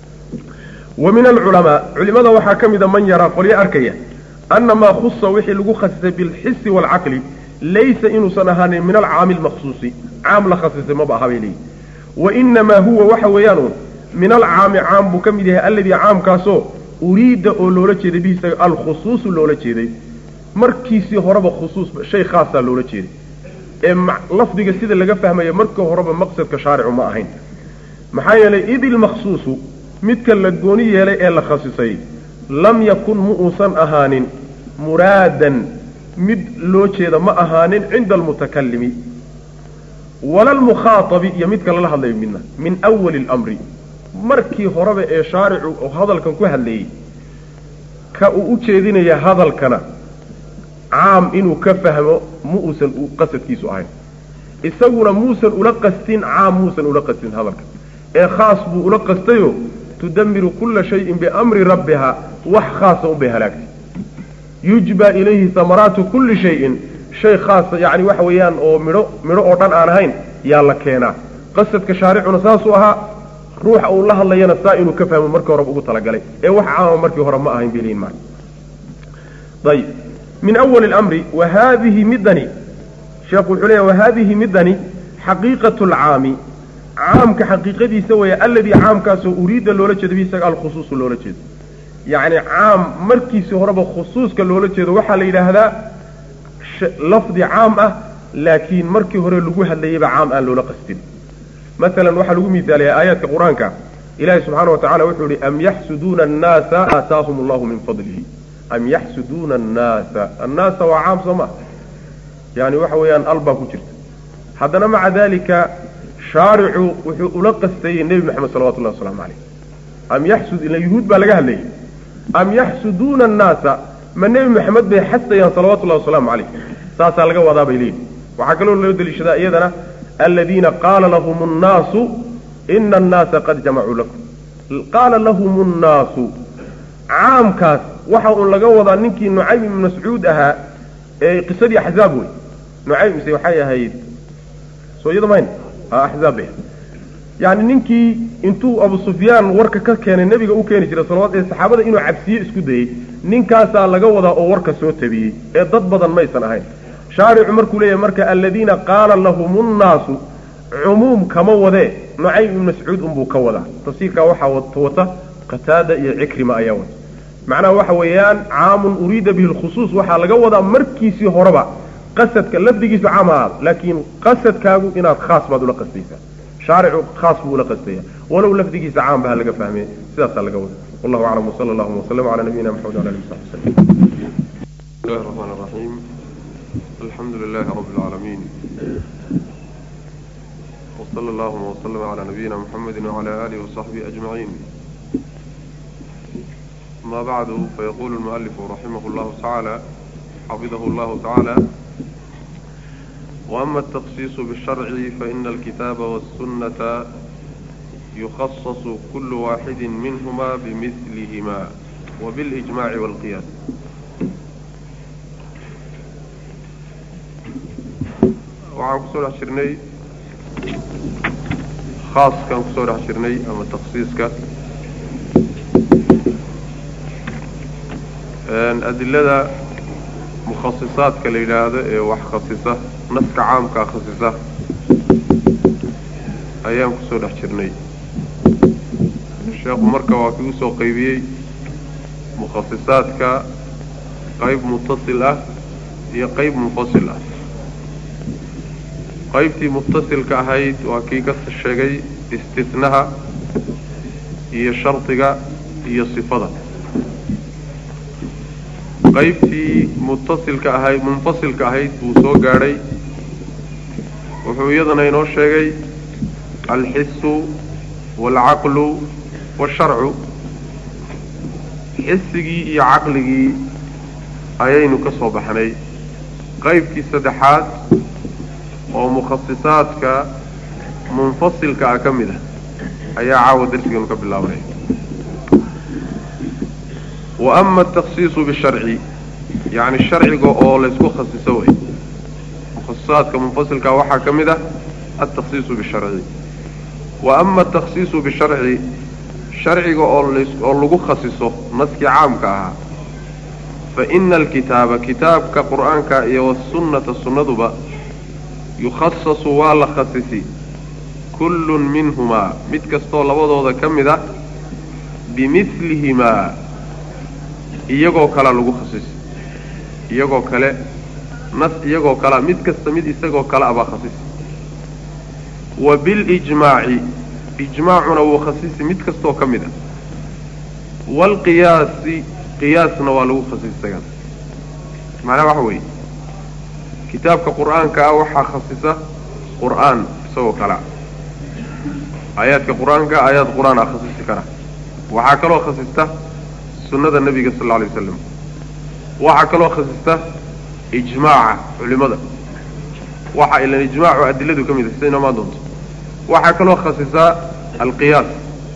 wa min alculamaa culimada waxaa ka mida man yaraa qolyo arkaya ana maa khusa wixii lagu khasisay bilxisi waalcaqli laysa inuusan ahaanin min alcaami almakhsuusi caam la khasisay maba aha bay leeyihi wainamaa huwa waxa weeyaan uun min alcaami caam buu ka mid yahay alladii caamkaasoo uriida oo loola jeeday bihi isaga alkhusuusu loola jeeday markiisii horeba khusuus shay khaasaa loola jeeday ee lafdiga sida laga fahmaya markii horeba maqsadka shaaricu ma ahayn maxaa yeelay id ilmaqsuusu midka la gooni yeelay ee la khasisay lam yakun mu uusan ahaanin muraadan mid loo jeeda ma ahaanin cinda almutakallimi wala almukhaatabi iyo midka lala hadlayo midna min awali اlamri markii horeba ee shaaricu oo hadalkan ku hadlayey ka uu u jeedinaya hadalkana caam inuu ka fahmo mu uusan qasadkiisu ahayn isaguna muusan ula qastin caam muusan ula qastin hadalka ee khaas buu ula qastayo tudammiru kulla shayin biamri rabbiha wax khaasa u bay halaagtay yujba ilayhi samaraatu kulli shayin shay khaasa yacni waxa weeyaan oo midho midho oo dhan aan ahayn yaa la keenaa qasadka shaaricuna saasuu ahaa ruuxa uu la hadlayana saa inuu ka fahmo markii horeba ugu talagalay ee wax caama markii hore ma ahayn biliin maa ayib min awali اlamri wa haadihi midani sheekhu wuxuu leeyahy wahadihi midani xaqiiqatu alcaami caamka xaqiiqadiisa weeye alladii caamkaasoo uriida loola jeedo bi isaga alkhusuusu loola jeedo yacni caam markiisii horeba khusuuska loola jeedo waxaa la yidhaahdaa lafdi caam ah laakiin markii hore lagu hadlayeyba caam aan loola qastin masalan waxaa lagu misaalayaa aayaadka qur-aanka ilaahi subxaana wa tacala wuxuu yihi am yaxsuduuna annaasa aataahum allahu min fadlihi am yaxsuduuna annaasa annaasa waa caam soo ma yani waxa weeyaan al baa ku jirta haddana maca dalika shaaricu wuxuu ula qastayey nebi maxamed salawatullahi wasalaamu calayh am yaxsud ila yuhuud baa laga hadlayay am yaxsuduuna annaasa ma nebi maxamed bay xasayaan salawatullahi wasalaamu calayh saasaa laga wadaa bay leeyihi waxaa kaloo loo deliishadaa iyadana aladiina qaala lahum annaasu ina annaasa qad jamacuu lakum qaala lahum annaasu caamkaas waxa uun laga wadaa ninkii nucaym ibnu mascuud ahaa ee qisadii axzaab wey nucaym mise waxay ahayd soo iyada mayn axzaab bay yani ninkii intuu abu sufyaan warka ka keenay nebiga u keeni jiray salawat ee saxaabada inuu cabsiye isku dayey ninkaasaa laga wadaa oo warka soo tabiyey ee dad badan maysan ahayn shaaricu markuu leeyahay marka aladiina qaala lahum nnaasu cumuum kama wadee nucaym ibnu mascuud unbuu ka wadaa tafsiirkaa waxaa wata qataada iyo cikrima ayaa wata macnaha waxa weeyaan caamun uriida bihi lkhusuus waxaa laga wadaa markiisii horeba qasadka lafdigiisu caam ha ahaado laakiin qasadkaagu inaad khaas baad ula qastaysaa shaaricu khaas buu ula qastaya walow lafdigiisa caam ba ha laga fahmee sidaasaa laga wada wallahu aclam wsala allahuma waslama cala nabiyina maxamed wala alihi wasaxbi wasallam bismillahi raxmaan raxiim alxamdu lilahi rabbi alcaalamiin wsala allahuma waslama cala nabiyina muxamedi wacala alihi wasaxbihi ajmaciin ama bacdu fayaqulu lmualifu raximah llahu tacaala xafidahu llahu tacaala وأما التخصيص بالشرع فإن الكتاب والسنة يخصص كل واحد منهما بمثلهما وبالإجماع والقياس وعن كسور عشرني خاص كان كسور عشرني أما التخصيص كان أدلة مخصصات كالإلهة وحخصصة naska caamkaa khasisa ayaan kusoo dhex jirnay sheekhu marka waa kii usoo qaybiyey mukhasisaadka qayb muttasil ah iyo qayb munfasil ah qaybtii muttasilka ahayd waa kii ka sheegay istinaha iyo shardiga iyo sifada qaybtii muttasilka ahayd munfasilka ahayd buu soo gaadhay wuxuu iyadana inoo sheegay alxisu waalcaqlu waasharcu xisigii iyo caqligii ayaynu ka soo baxnay qaybkii saddexaad oo mukhasisaadka munfasilka ah ka mid ah ayaa caawa darsiganu ka bilaabanaya wa ama atakhsiisu bisharci yacni sharciga oo laysku khasiso wey mukhasisaadka munfasilka waxaa ka mid ah altakhsiisu bisharci wa ama atakhsiisu bisharci sharciga oo las oo lagu khasiso naskii caamka ahaa fa ina alkitaaba kitaabka qur'aanka iyo wasunnata sunnaduba yukhasasu waa la khasisi kullun minhumaa mid kastoo labadooda ka mid ah bimidlihimaa iyagoo kala lagu khasisi iyagoo kale nas iyagoo kala mid kasta mid isagoo kala abaa khasisi wa bilijmaaci ijmaacuna wuu khasisi mid kastoo ka mid a waalqiyaasi qiyaasna waa lagu khasisi isagana macnaha waxa weeye kitaabka qur'aanka ah waxaa khasisa qur'aan isagoo kalea aayaadka qur-aanka aayaad qur-aan ah khasisi kara waxaa kaloo khasista sunnada nebiga sal alla alay wasalam waxaa kaloo khasista ijmaaca culimada waxa ilan ijmaacu adiladu ka mid ah sida inoomaan doonto waxaa kaloo khasisaa alqiyaas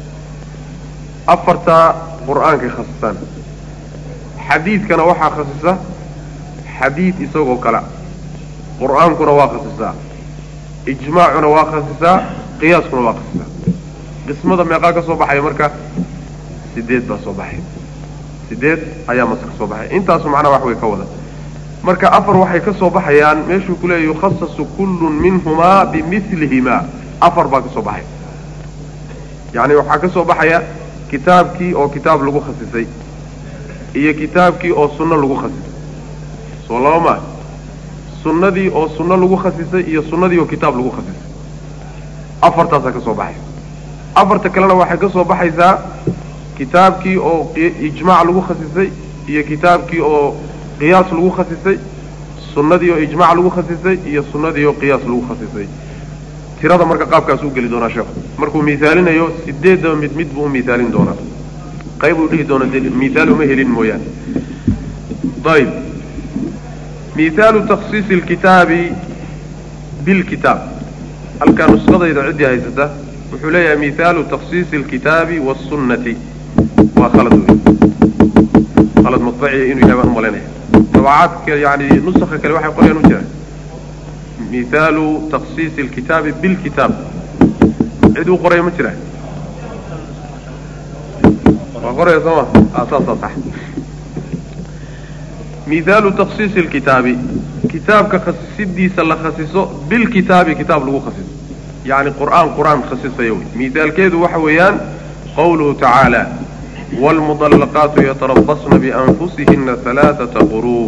afartaa qur'aankay khasisaan xadiidkana waxaa khasisa xadiid isagoo kale qur'aankuna waa khasisaa ijmaacuna waa khasisaa qiyaaskuna waa khasisaa qismada meeqaa ka soo baxaya marka sideed baa soo baxay sideed ayaa mas ka soo baxay intaasu macnaha wax way ka wada marka afar waxay ka soo baxayaan meeshuu ku leeyahy yukhasasu kullun minhumaa bimilihimaa afar baa ka soo baxay yacni waxaa ka soo baxaya kitaabkii oo kitaab lagu khasisay iyo kitaabkii oo sunno lagu khasisay soo laba maa sunnadii oo sunno lagu khasisay iyo sunnadii oo kitaab lagu khasisay afartaasaa ka soo baxay afarta kalena waxay ka soo baxaysaa kitaabkii oo ijmaac lagu khasisay iyo kitaabkii oo qiyaas lagu khasisay sunnadii oo ijmaac lagu khasisay iyo sunnadii oo qiyaas lagu khasisay tirada marka qaabkaas u geli doonaa sheekhu markuu miisaalinayo sideedaba mid mid buu u miisaalin doonaa qayb uu dhihi doona de miisaal uma helin mooyaane ayib miisaalu takhsiisi alkitaabi bilkitaab halkaa nusqadayda ciddii haysata wuxuu leeyahay miisaalu takhsiisi alkitaabi waasunnati waa khalad wey khalad matbaciya inuu yahay baan umalaynaya dabacaadka yani nusakha kale waxay qorayaan u jiraan miisaalu takhsiisi alkitaabi bilkitaab cid uu qoraya ma jiraan waa qoraya soo ma saasaa sax miisaalu takhsiisi alkitaabi kitaabka khasisidiisa la khasiso bilkitaabi kitaab lagu khasiso yani qur'aan qur'aan khasisaya wey miisaalkeedu waxa weeyaan qawluhu tacaala waalmudallaqaatu yatarabasna bianfusihina halaaثata quruu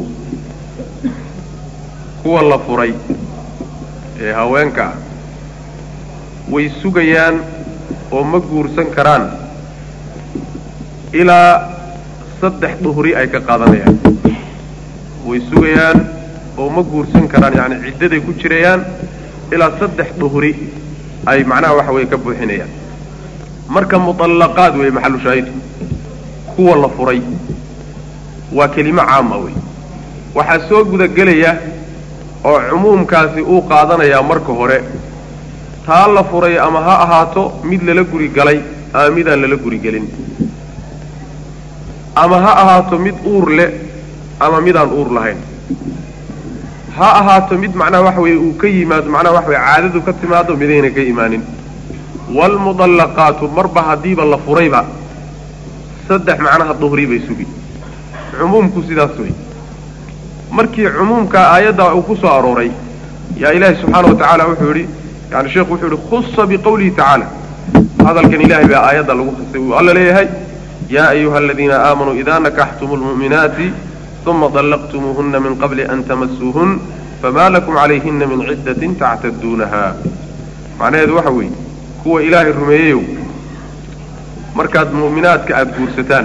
kuwa la furay ee haweenka ah way sugayaan oo ma guursan karaan ilaa saddex duhri ay ka qaadanayaan way sugayaan oo ma guursan karaan yani ciddaday ku jirayaan ilaa saddex duhri ay macnaha waxa weye ka buuxinayaan marka mudallaqaad wey maxalu shaahidku kuwa la furay waa kelimo caama wey waxaa soo gudagelaya oo cumuumkaasi uu qaadanayaa marka hore taa la furay ama ha ahaato mid lala guri galay ama midaan lala guri gelin ama ha ahaato mid uur leh ama midaan uur lahayn ha ahaato mid macnaha waxa weye uu ka yimaado macnaha waxa weye caadadu ka timaado midayna ka imaanin waalmudallaqaatu marba haddiiba la furayba saddex macnaha duhri bay sugi cumuumku sidaas wey markii cumuumka aayadda uu ku soo arooray yaa ilaahi subxaana wa tacaala wuxuu yidhi yani sheekhu wuxuu yihi khusa biqawlihi tacaala hadalkan ilaahay baa aayadda lagu khasay uu alla leeyahay yaa ayuha aladiina aamanuu idaa nakaxtumu lmu'minaati uma dallaqtumuuhuna min qabli an tamasuuhun famaa lakum calayhina min ciddatin tactaduunaha macnaheedu waxa weeye kuwa ilaahay rumeeyeyow markaad mu'minaadka aada guursataan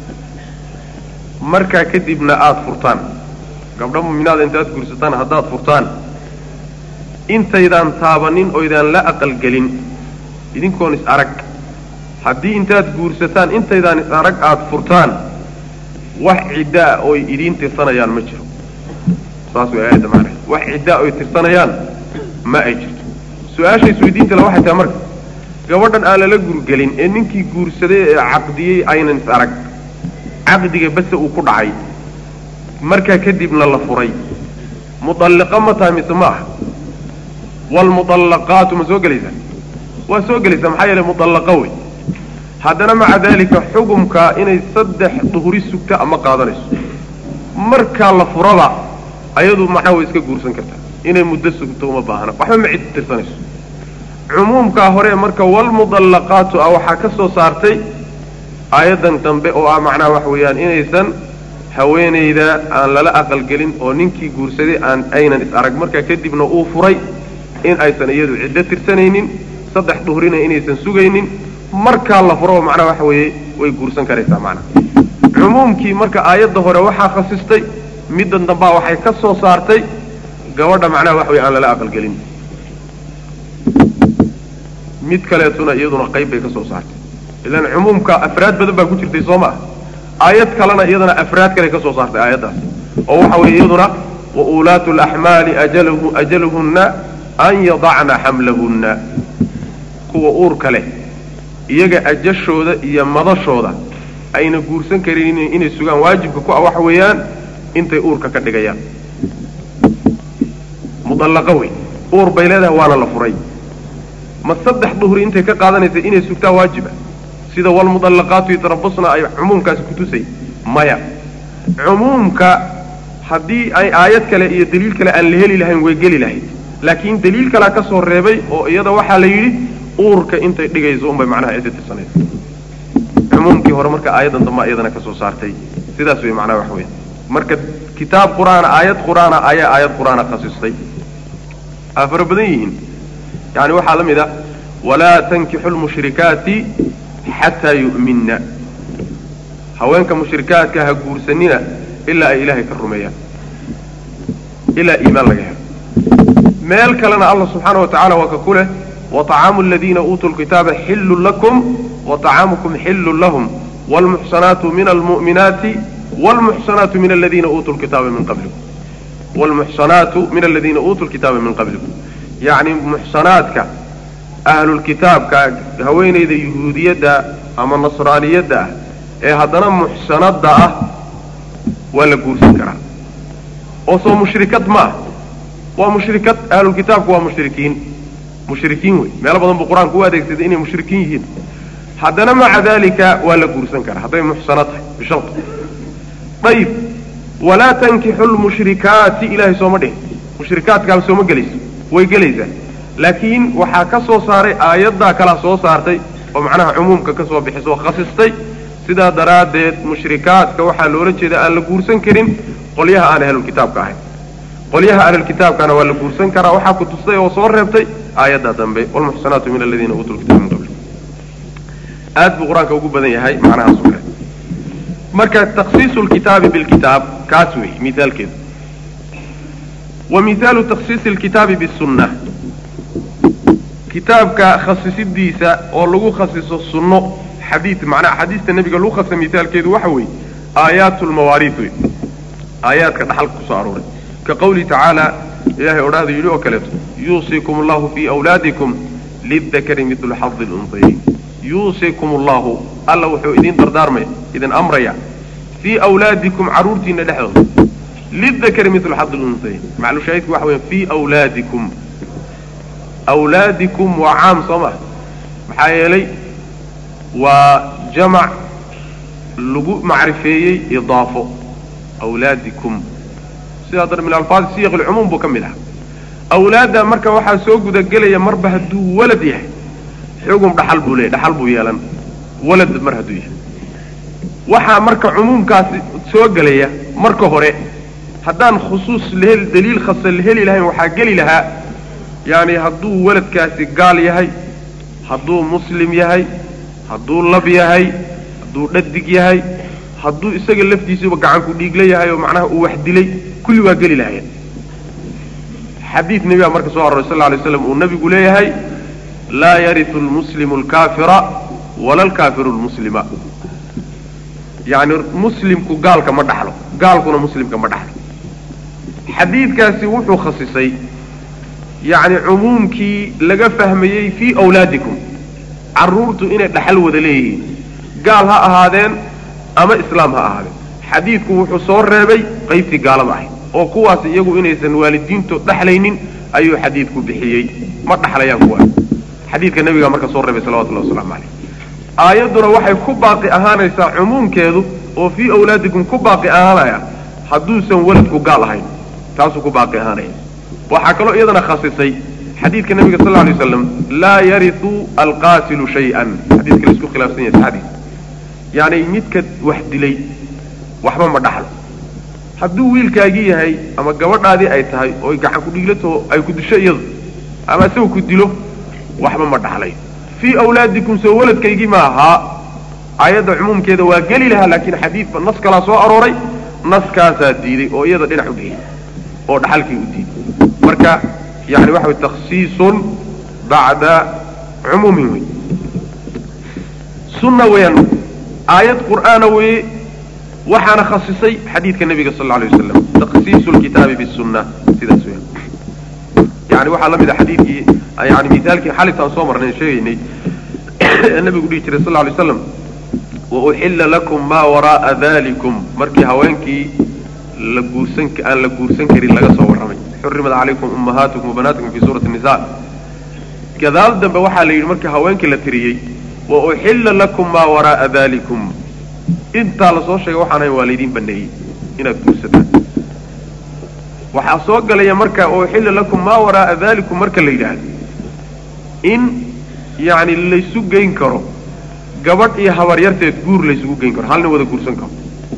markaa kadibna aada furtaan gabdho mu'minaada intaad guursataan haddaad furtaan intaydaan taabanin oydaan la aqalgelin idinkoon is arag haddii intaad guursataan intaydaan is arag aada furtaan wax ciddaa oy idiin tirsanayaan ma jiro saas way aayadda macnaha wax ciddaa oy tirsanayaan ma ay jirto su-aasha isweydiinta le waxay tahay marka gabadhan aan lala gurgelin ee ninkii guursaday ee caqdiyey aynan is arag caqdiga base uu ku dhacay markaa kadibna la furay mudalliqa ma tahay mise ma aha waalmudallaqaatu ma soo gelaysaa waa soo gelaysaa maxaa yeelay mudallaqa wey haddana maca daalika xukumka inay saddex duhri sugta ama qaadanayso markaa la furaba ayadu macnaha way iska guursan kartaa inay muddo sugto uma baahna waxba ma cid tirsanayso cumuumkaa hore marka walmudallaqaatu ah waxaa ka soo saartay aayaddan dambe oo ah macnaha waxa weeyaan inaysan haweenayda aan lala aqalgelin oo ninkii guursaday aan aynan is arag markaa kadibna uu furay in aysan iyadu ciddo tirsanaynin saddex dhuhrina inaysan sugaynin markaa la furo macnaha waxa weeye way guursan karaysaa macnaha cumuumkii marka aayadda hore waxaa khasistay middan dambaa waxay ka soo saartay gabadha macnaha waxa weye aan lala aqalgelin mid kaleetuna iyaduna qayb bay ka soo saartay ilaan cumuumka afraad badan baa ku jirtay soo maa aayad kalena iyadana afraad kale ka soo saartay aayaddaas oo waxa weeye iyaduna wa uulaatu alaxmaali ajaluhu ajaluhunna an yadacna xamlahunna kuwa uurka leh iyaga ajashooda iyo madashooda ayna guursan karin inay sugaan waajibka ku ah waxa weeyaan intay uurka ka dhigayaan mudallaqa wey uur bay leedahay waana la furay ma saddex duhri intay ka qaadanaysa inay sugtaa waajiba sida walmudallaqaatu yatarabasna ay cumuumkaasi ku tusay maya cumuumka haddii ay aayad kale iyo daliil kale aan la heli lahayn way geli lahayd laakiin daliil kalea ka soo reebay oo iyada waxaa la yidhi uurka intay dhigayso unbay macnaha cidda tirsanaysa cumuumkii hore marka aayaddan damba iyadana ka soo saartay sidaas way macnaha wax weya marka kitaab qur-aana aayad qur-aana ayaa aayad qur-aana khasistay aa fara badan yihiin yani waxaa la mid a walaa tankixu lmushrikaati xataa yu'minna haweenka mushrikaadka ha guursanina ilaa ay ilaahay ka rumeeyaan ilaa iimaan laga helo meel kalena allah subxaana wa tacala waa ka ku leh waطacaamu aladiina uutuu lkitaaba xillun lakum waطacaamukum xillun lahum wاlmuxsanaatu min almu'minaati wاlmuxsanaatu min aladiina uutuu lkitaaba min qablikum wاlmuxsanaatu min aladiina uutuu lkitaaba min qablikum yacni muxsanaadka ahlulkitaabka haweenayda yuhuudiyadda ama nasraaniyadda ah ee haddana muxsanadda ah waa la guursan karaa oo soo mushrikad maaha waa mushrikad ahlulkitaabku waa mushrikiin mushrikiin wey meelo badan buu qur-aanku u adeegsaday inay mushrikiin yihiin haddana maca daalika waa la guursan karaa hadday muxsano tahay bisharti ayib walaa tankixu lmushrikaati ilaahay sooma dhihin mushrikaadkaa sooma gelayso way gelaysaa laakiin waxaa ka soo saaray aayaddaa kalaa soo saartay oo macnaha cumuumka ka soo bixisoo khasistay sidaa daraaddeed mushrikaadka waxaa loola jeeda aan la guursan karin qolyaha aan ahlulkitaabka ahayn qolyaha ahlulkitaabkana waa la guursan karaa waxaa ku tustay oo soo reebtay aayaddaa dambe walmuxsanaatu min aladiina uutuu lkitaaba min qabli aad buu qur-aanka ugu badan yahay macnahaas oo kale marka takhsiisu lkitaabi bilkitaab kaas wey mithaalkeedu wa mithaalu takhsiisi lkitaabi bisunna kitaabka khasisidiisa oo lagu khasiso sunno xadiid macnaha axaadiista nebiga lagu khasisa mithaalkeedu waxa weeye aayaatu lmawaariid wey aayaadka dhaxalka kusoo arooray ka qawlihi tacaala ilahay odhaahda yidhi oo kaleeto yuusiikum allahu fii awlaadikum lidakari midlu xadi luntayayn yuusiikum allahu alla wuxuu idin dardaarmaya idin amraya fii awlaadikum carruurtiina dhexdooda lidakari midlu xadi luntayayn maclushaahidku waxa weya fii awlaadikum awlaadikum waa caam soo maa maxaa yeelay waa jamac lagu macrifeeyey idaafo awlaadikum sidaa dar min alfaad siyaq alcumuum buu ka mid aha awlaadda marka waxaa soo gudagelaya marba hadduu walad yahay xugum dhaxal buu leeyahy dhaxal buu yeelan walad mar hadduu yahay waxaa marka cumuumkaasi soo gelaya marka hore haddaan khusuus lahel daliil khasa la heli lahayn waxaa geli lahaa yani hadduu waladkaasi gaal yahay hadduu muslim yahay hadduu lab yahay hadduu dhadig yahay hadduu isaga laftiisuba gacanku dhiigla yahay oo macnaha uu wax dilay kulli waa geli lahayen xadiid nebigaa marka soo aroray sal lla alay slam uu nebigu leeyahay laa yariu lmuslimu alkaafira wala alkaafiru lmuslima yani muslimku gaalka ma dhaxlo gaalkuna muslimka ma dhaxlo xadiidkaasi wuxuu khasisay yacni cumuumkii laga fahmayey fii awlaadikum carruurtu inay dhaxal wada leeyihiin gaal ha ahaadeen ama islaam ha ahaadeen xadiidku wuxuu soo reebay qaybtii gaalada ahay oo kuwaas iyagu inaysan waalidiintood dhaxlaynin ayuu xadiidku bixiyey ma dhaxlayaan kuwaas xadiidka nebigaa marka soo reebay salawatullahi wasalaamu calayh aayadduna waxay ku baaqi ahaanaysaa cumuumkeedu oo fii awlaadikum ku baaqi ahaanaya hadduusan waladku gaal ahayn taasuu ku baaqi ahaanaya waxaa kaloo iyadana khasisay xadiidka nabiga sal lla alay waslam laa yariu alqaatilu shay-an xadiidka la isku khilaafsan yahay saxadiis yani midka wax dilay waxba ma dhaxlo hadduu wiilkaagii yahay ama gabadhaadii ay tahay oo gacan ku dhiglato ay ku disho iyadu ama isagu ku dilo waxba ma dhaxlay fii awlaadikum soo waladkaygii ma ahaa aayadda cumuumkeeda waa geli lahaa laakiin xadiidba nas kalaa soo arooray naskaasaa diiday oo iyada dhinac u dhigay oo dhaxalkii u diiday marka yani waxa way takhsiisun bacda cumuumin wey sunna weeyaan aayad qur'aana weye waxaana khasisay xadiidka nabiga sal alay wasalam takhsiisu lkitaabi bisunna sidaas weeyaan yani waxaa la mid a xadiidkii yani mithaalkii xalitaan soo marnay sheegaynay nabigu dhihi jiray sal alay wasalam wauxilla lakum maa wara'a dalikum markii haweenkii la guursan aan la guursan karin laga soo warramay xurimat calaykum ummahaatukum wabanaatukum fi suurati nisa gadaal dambe waxaa la yidhi markii haweenkii la tiriyey wauxilla lakum maa wara'a dalikum intaa lasoo sheegay waxaan ahayn waa laydin baneeyey inaad guursataan waxaa soo galaya marka uxilla lakum maa wara'a dalikum marka la yidhaahdo in yani laysu geyn karo gabadh iyo habaryarteed guur laysugu geyn karo halna wada guursan karo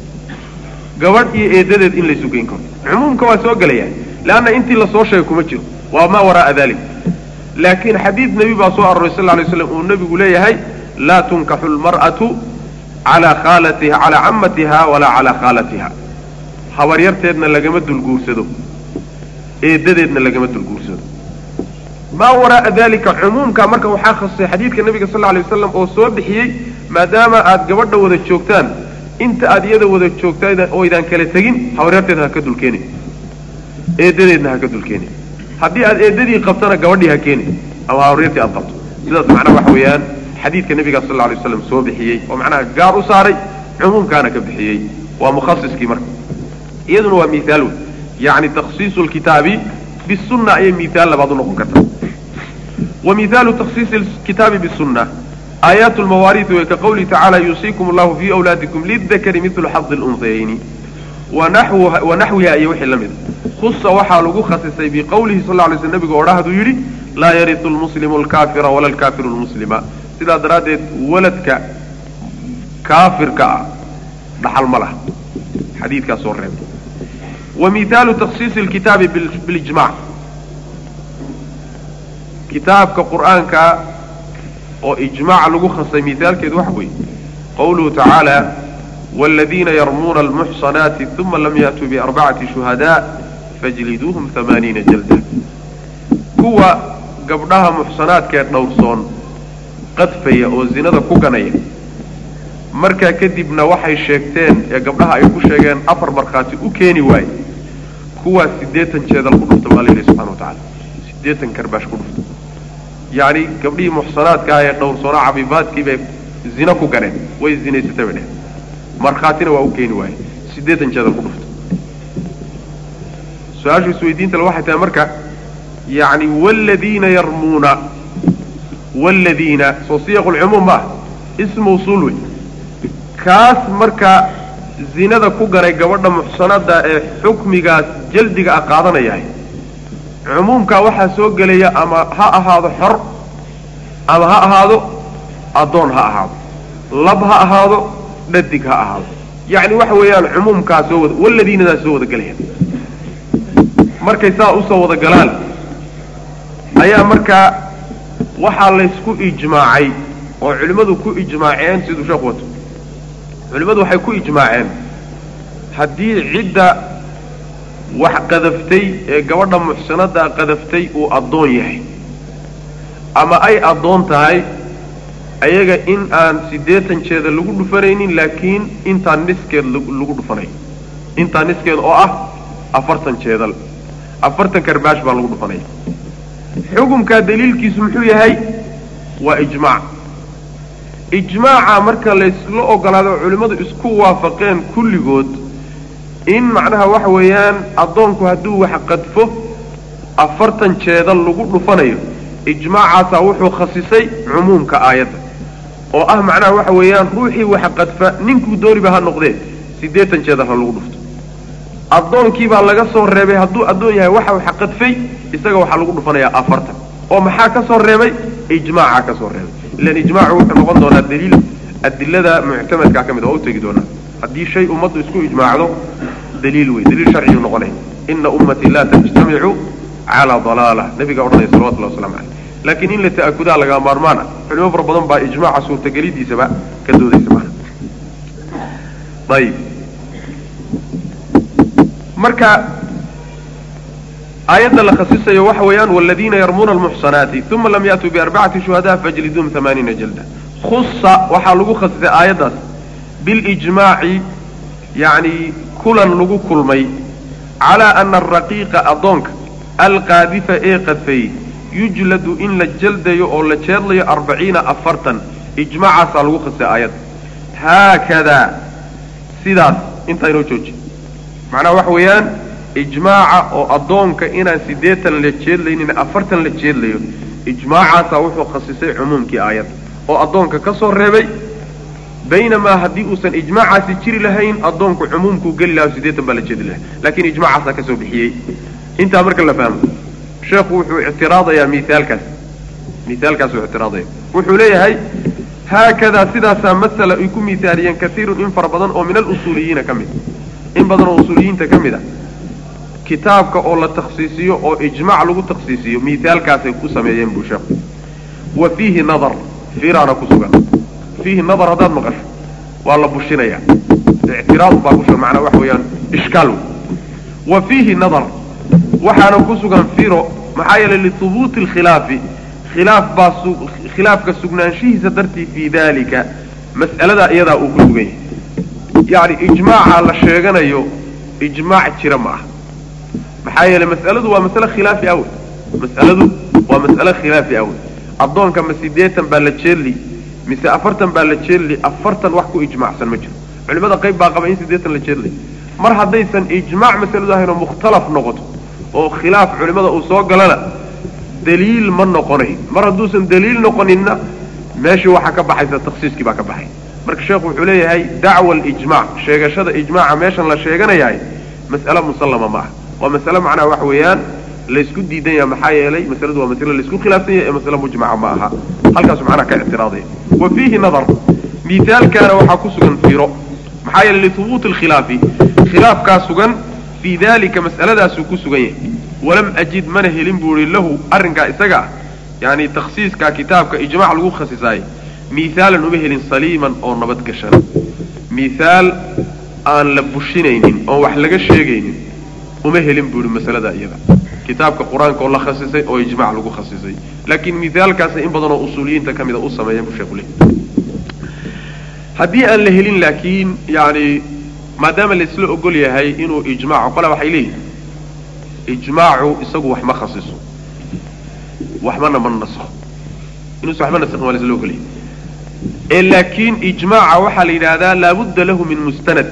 gabadh iyo eedadeed in laysu geyn karo cumuumka waa soo gelaya leanna intii lasoo sheegay kuma jiro waa maa wara'a dalik laakiin xadiid nebi baa soo aroray sal alay slam uu nebigu leeyahay laa tunkaxu lmar'atu calaa khaalatiha calaa cammatiha walaa calaa khaalatiha habaryarteedna lagama dulguursado eedadeedna lagama dulguursado maa wara'a dalika cumuumka marka waxaa khasisay xadiidka nabiga sal alay wasalam oo soo bixiyey maadaama aad gabadha wada joogtaan inta aad iyada wada joogtaan oydaan kala tegin habaryarteedna ha ka dulkeenin eedadeedna ha ka dulkeenin haddii aad eedadii qabtana gabadhii ha keenin ama habaryartii aad qabto sidaas macnaha waxa weeyaan xadiidka nabiga sal alay wasalam soo bixiyey oo macnaha gaar u saaray cumuumkaana ka bixiyey waa mukhasiskii marka iyaduna waa mihaal wey yani takhsiisu lkitaabi bisunna ayay mihaal labaad u noqon karta wa mihaalu takhsiisi lkitaabi bisunna aayaat lmawaariid wey ka qawlihi tacaala yuusiikum allahu fii awlaadikum lidakari midlu xadi lunsayayni wanaxwiha iyo wixii la mid khusa waxaa lagu khasisay biqawlihi sal lay sl nabiga odhahduu yidhi laa yaritu lmuslimu alkaafira wala alkaafiru lmuslima sidaa daraaddeed waladka kaafirka ah dhaxal ma laha xadiidkaas soo reebay wa mihaalu takhsiisi lkitaabi bilijmac kitaabka qur'aanka oo ijmaaca lagu khasay mihaalkeedu waxa weeye qawluhu tacaala wاladiina yarmuuna almuxsanaati uma lam ya'tuu biarbacati shuhadaa fajliduuhum hamaaniina jalda kuwa gabdhaha muxsanaadkee dhowrsoon qadfaya oo zinada ku ganaya markaa kadibna waxay sheegteen ee gabdhaha ay ku sheegeen afar markhaati u keeni waaye kuwaas siddeetan jeedal ku dhufta baa la yidhi subxana wa tacala siddeetan karbaash ku dhufta yacni gabdhihii muxsanaadka ah ee dhowrsoonaa cabibaadkii bay zina ku ganeen way zinaysatay bay dheheen markhaatina waa u keeni waaye siddeetan jeedal ku dhufta su-aashu isweydiintale waxay tahay marka yacni waaladiina yarmuuna waaladiina soo siyaqu lcumuum ma ah ism mawsuul wey kaas marka zinada ku ganay gabadha muxsanada ee xukmigaas jaldiga ah qaadanayahay cumuumkaa waxaa soo gelaya ama ha ahaado xor ama ha ahaado addoon ha ahaado lab ha ahaado dhadig ha ahaado yacni waxa weeyaan cumuumkaa soo wada waladiinadaa soo wada gelaya markay saa usoo wada galaan ayaa markaa waxaa laysku ijmaacay oo culimmadu ku ijmaaceen siduu sheekhu wato culimmadu waxay ku ijmaaceen haddii cidda wax qadaftay ee gabadha muxsanada qadaftay uu addoon yahay ama ay addoon tahay ayaga in aan siddeetan jeeda lagu dhufanaynin laakiin intaa niskeed lagu dhufanayo intaa niskeed oo ah afartan jeedal afartan karbaash baa lagu dhufanaya xukumkaa daliilkiisu muxuu yahay waa ijmaac ijmaaca marka laysla ogolaado culimmadu isku waafaqeen kulligood in macnaha waxa weeyaan addoonku hadduu wax qadfo afartan jeedal lagu dhufanayo ijmaacaasaa wuxuu khasisay cumuumka aayadda oo ah macnaha waxa weeyaan ruuxii wax qadfa ninkuu dooniba ha noqdee siddeetan jeedal ha lagu dhufto addoonkii baa laga soo reebay hadduu addoon yahay waxa wax qadfay isaga waxaa lagu dhufanayaa afartan oo maxaa ka soo reebay ijmaacaa ka soo reebay ilan ijmaacu wuxuu noqon doonaa daliil adilada muctamadkaa ka mid oo u tegi doonaa haddii shay ummaddu isku ijmaacdo daliil wey daliil sharci uu noqonay inna ummati la tajtamicu ala dalalah nabiga orday sallallahu alayhi wasallam laakiin in la ta'akuda laga maarmaana culimo fara badan baa ijmaaca suurtagelidiisaba ka doodaysa macna طيب marka ayada la khasisayo waxa weeyaan walladina yarmuna almuhsanati thumma lam yatu bi arba'ati shuhada fajlidum thamanin jalda khussa waxa lagu khasisay ayadaas bil ijmaa'i yani kulan lagu kulmay ala anna ar-raqiqa adonka al-qadifa ee qadfay yujladu in la jaldayo oo la jeedlayo arbaciina afartan ijmaacaas lagu khasisay ayad haakada sidaas inta inoo jooji macnaha waxa weeyaan ijmaaca oo adoonka inaan sideetan la jeedlaynin afartan la jeedlayo ijmaacaasa wuxuu khasisay cumuumkii aayad oo adoonka ka soo reebay baynamaa haddii uusan ijmaacaasi jiri lahayn adoonku cumuumkuu geli lahaa sideetan baa la jeedi lahaa laakiin ijmaacaasa ka soo bixiyey intaa marka la fahmo sheekhu wuxuu ictiraadayaa miaalkaas miaalkaas uu ictiraadaya wuxuu leeyahay haakadaa sidaasaa masala ay ku miaaliyeen kaiirun in fara badan oo min alusuuliyiina ka mid in badan oo usuuliyiinta ka mid a kitaabka oo la takhsiisiyo oo ijmaac lagu takhsiisiyo miaalkaasay ku sameeyeen buu sheekhu wa fiihi nadar fiiraana ku sugan fiihi nadar haddaad maqasho waa la bushinayaa ictiraad baa ku sugan macnaa waxa weeyaan ishkaal wa fiihi nadar waxaana ku sugan fiiro maxaa yeelay lithubuuti alkhilaafi khilaaf baa khilaafka sugnaanshihiisa dartii fii dalika mas'alada iyadaa uu ku sugan yahay yacni ijmaaca la sheeganayo ijmaac jira ma aha maxaa yeelay mas'aladu waa mas'ale khilaafi awey mas'aladu waa mas'ale khilaafi awey addoonka ma sideetan baa la jeedli mise afartan baa la jeedli afartan wax ku ijmaacsan ma jiro culimada qayb baa qaba in sideetan la jeedlay mar haddaysan ijmaac masaladu ahayn oo mukhtalaf noqoto oo khilaaf culimada uu soo galana daliil ma noqonayn mar hadduusan daliil noqoninna meeshii waxaa ka baxaysa takhsiiskii baa ka baxay marka sheekhu wuxuu leeyahay dacwa alijmaac sheegashada ijmaaca meeshan la sheeganayahay mas'ale musallama ma aha waa mas'ale macnaha waxa weeyaan laysku diidan yaha maxaa yeelay masaladu waa masale laysku khilaafsan yahay ee masale mujmaca ma aha halkaasu macnaha ka ictiraadaya wa fiihi nadar mithaalkaana waxaa ku sugan firo maxaa yeelay lithubuuti alkhilaafi khilaafkaa sugan fii dalika mas'aladaasuu ku sugan yahay walam ajid mana helin buu ihi lahu arrinkaa isaga ah yani takhsiiskaa kitaabka ijmaac lagu khasisaayey mithaalan uma helin saliiman oo nabad gashan mithaal aan la bushinaynin oon wax laga sheegaynin uma helin buu ihi masalada iyada kitaabka qur-aanka oo la khasisay oo ijmaac lagu khasisay laakiin mithaalkaasi in badan oo usuuliyiinta ka mida u sameeyeen buu sheekhu leeyahay haddii aan la helin laakiin yani maadaama la isla ogol yahay inuu ijmaaco qole waxay leeyihin ijmaacu isagu wax ma khasiso waxmana ma naskho inuusa waxma naskhin waa la isla ogol yahay ee laakiin ijmaaca waxaa la yidhaahdaa laabudda lahu min mustanad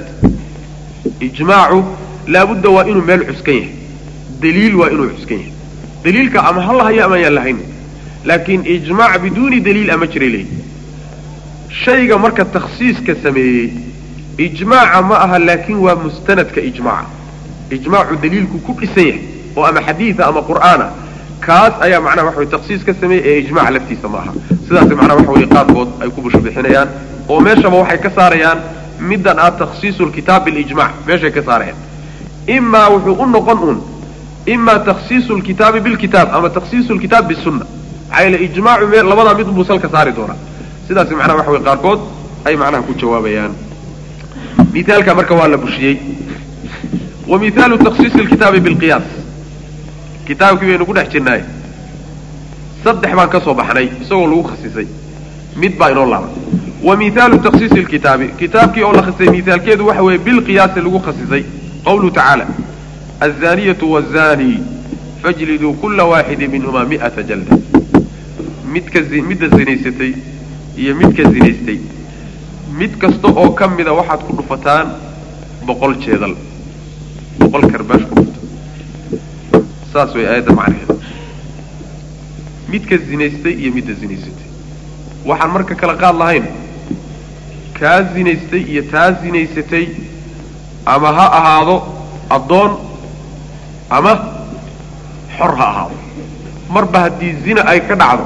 ijmaacu laabudda waa inuu meel cuskan yahay daliil waa inuu cuskan yahay daliilka ama ha lahayo ama yaan lahayn laakiin ijmaac biduuni daliil ama jiray leeyihi shayga marka takhsiiska sameeyey ijmaaca ma aha laakiin waa mustanadka ijmaaca ijmaacu daliilku ku dhisan yahay oo ama xadiida ama qur'aana kaas ayaa macnaha waxa weye takhsiis ka sameeyey ee ijmaac laftiisa ma aha sidaas macnaha waxa weye qaarkood ay ku busho bixinayaan oo meeshaba waxay ka saarayaan middan ah takhsiisu lkitaab bilijmac meeshay ka saarayaan imaa wuxuu u noqon un imaa takhsiisu lkitaabi bilkitaab ama takhsiisu lkitaab bisunna maxaa yeele ijmaacu me labadaa mid buu salka saari doonaa sidaas macnaha waxa weye qaarkood ay macnaha ku jawaabayaan mithaalka marka waa la bushiyey wa mithaalu takhsiisi lkitaabi bilqiyaas kitaabkii baynu ku dhex jirnaay saddex baan ka soo baxnay isagoo lagu khasisay mid baa inoo laaban wa mithaalu takhsiisi lkitaabi kitaabkii oo la khasisay mithaalkeedu waxa weeye bilqiyaasi lagu khasisay qawluhu tacaala azaniyatu wazani fajliduu kula waaxidi minhumaa mi'ata jalda midka midda zinaysatay iyo midka zinaystay mid kasta oo ka mida waxaad ku dhufataan boqol jeedal boqol karbaash ku dhufta saas way aayadda macnaheeda midka zinaystay iyo midda zinaysatay waxaan marka kala qaad lahayn kaa zinaystay iyo taa zinaysatay ama ha ahaado addoon ama xor ha ahaado marba haddii zina ay ka dhacdo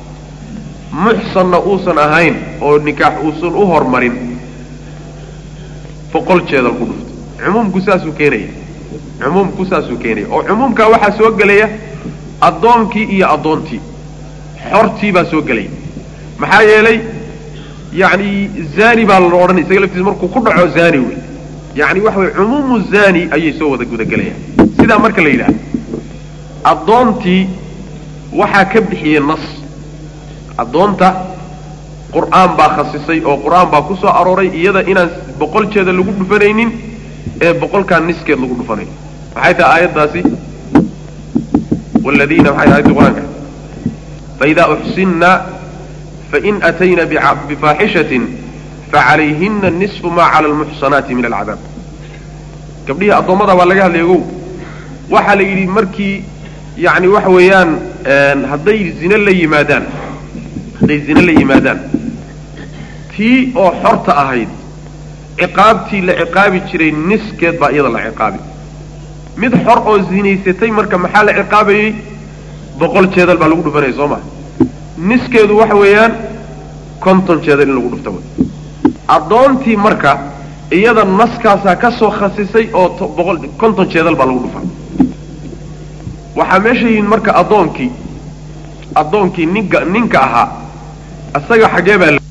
muxsanna uusan ahayn oo nikaax uusan u hormarin boqol jeedal ku dhufta cumuumku saasuu keenaya cumuumku saasuu keenaya oo cumuumkaa waxaa soo gelaya addoonkii iyo addoontii xortii baa soo gelaya maxaa yeelay yacni zani baa la odhan isaga laftiisa markuu ku dhaco zani wey yacni waxa weye cumuumu zani ayay soo wada gudagelayaan sidaa marka la yidhahdo addoontii waxaa ka bixiyey nas addoonta qur'aan baa khasisay oo qur'aan baa ku soo arooray iyada inaan boqol jeeda lagu dhufanaynin ee boqolkaa niskeed lagu dhufanayo maxay tahay aayaddaasi waladiina maxay aayadda qur-aanka faidaa uxsinna fain atayna bifaaxishatin facalayhina nisfu maa cala almuxsanaati min alcadaab gabdhihii addoommada baa laga hadlay ogow waxaa la yidhi markii yacni waxa weeyaan hadday zine la yimaadaan hadday zine la yimaadaan tii oo xorta ahayd ciqaabtii la ciqaabi jiray niskeed baa iyada la ciqaabi mid xor oo zinaysatay marka maxaa la ciqaabayey boqol jeedal baa lagu dhufanaya soo maha niskeedu waxa weeyaan konton jeedal in lagu dhufta wey addoontii marka iyada naskaasaa ka soo khasisay oo boqol konton jeedal baa lagu dhufa waxaa meesha yihiin marka addoonkii addoonkii ninka ninka ahaa isaga xaggee baa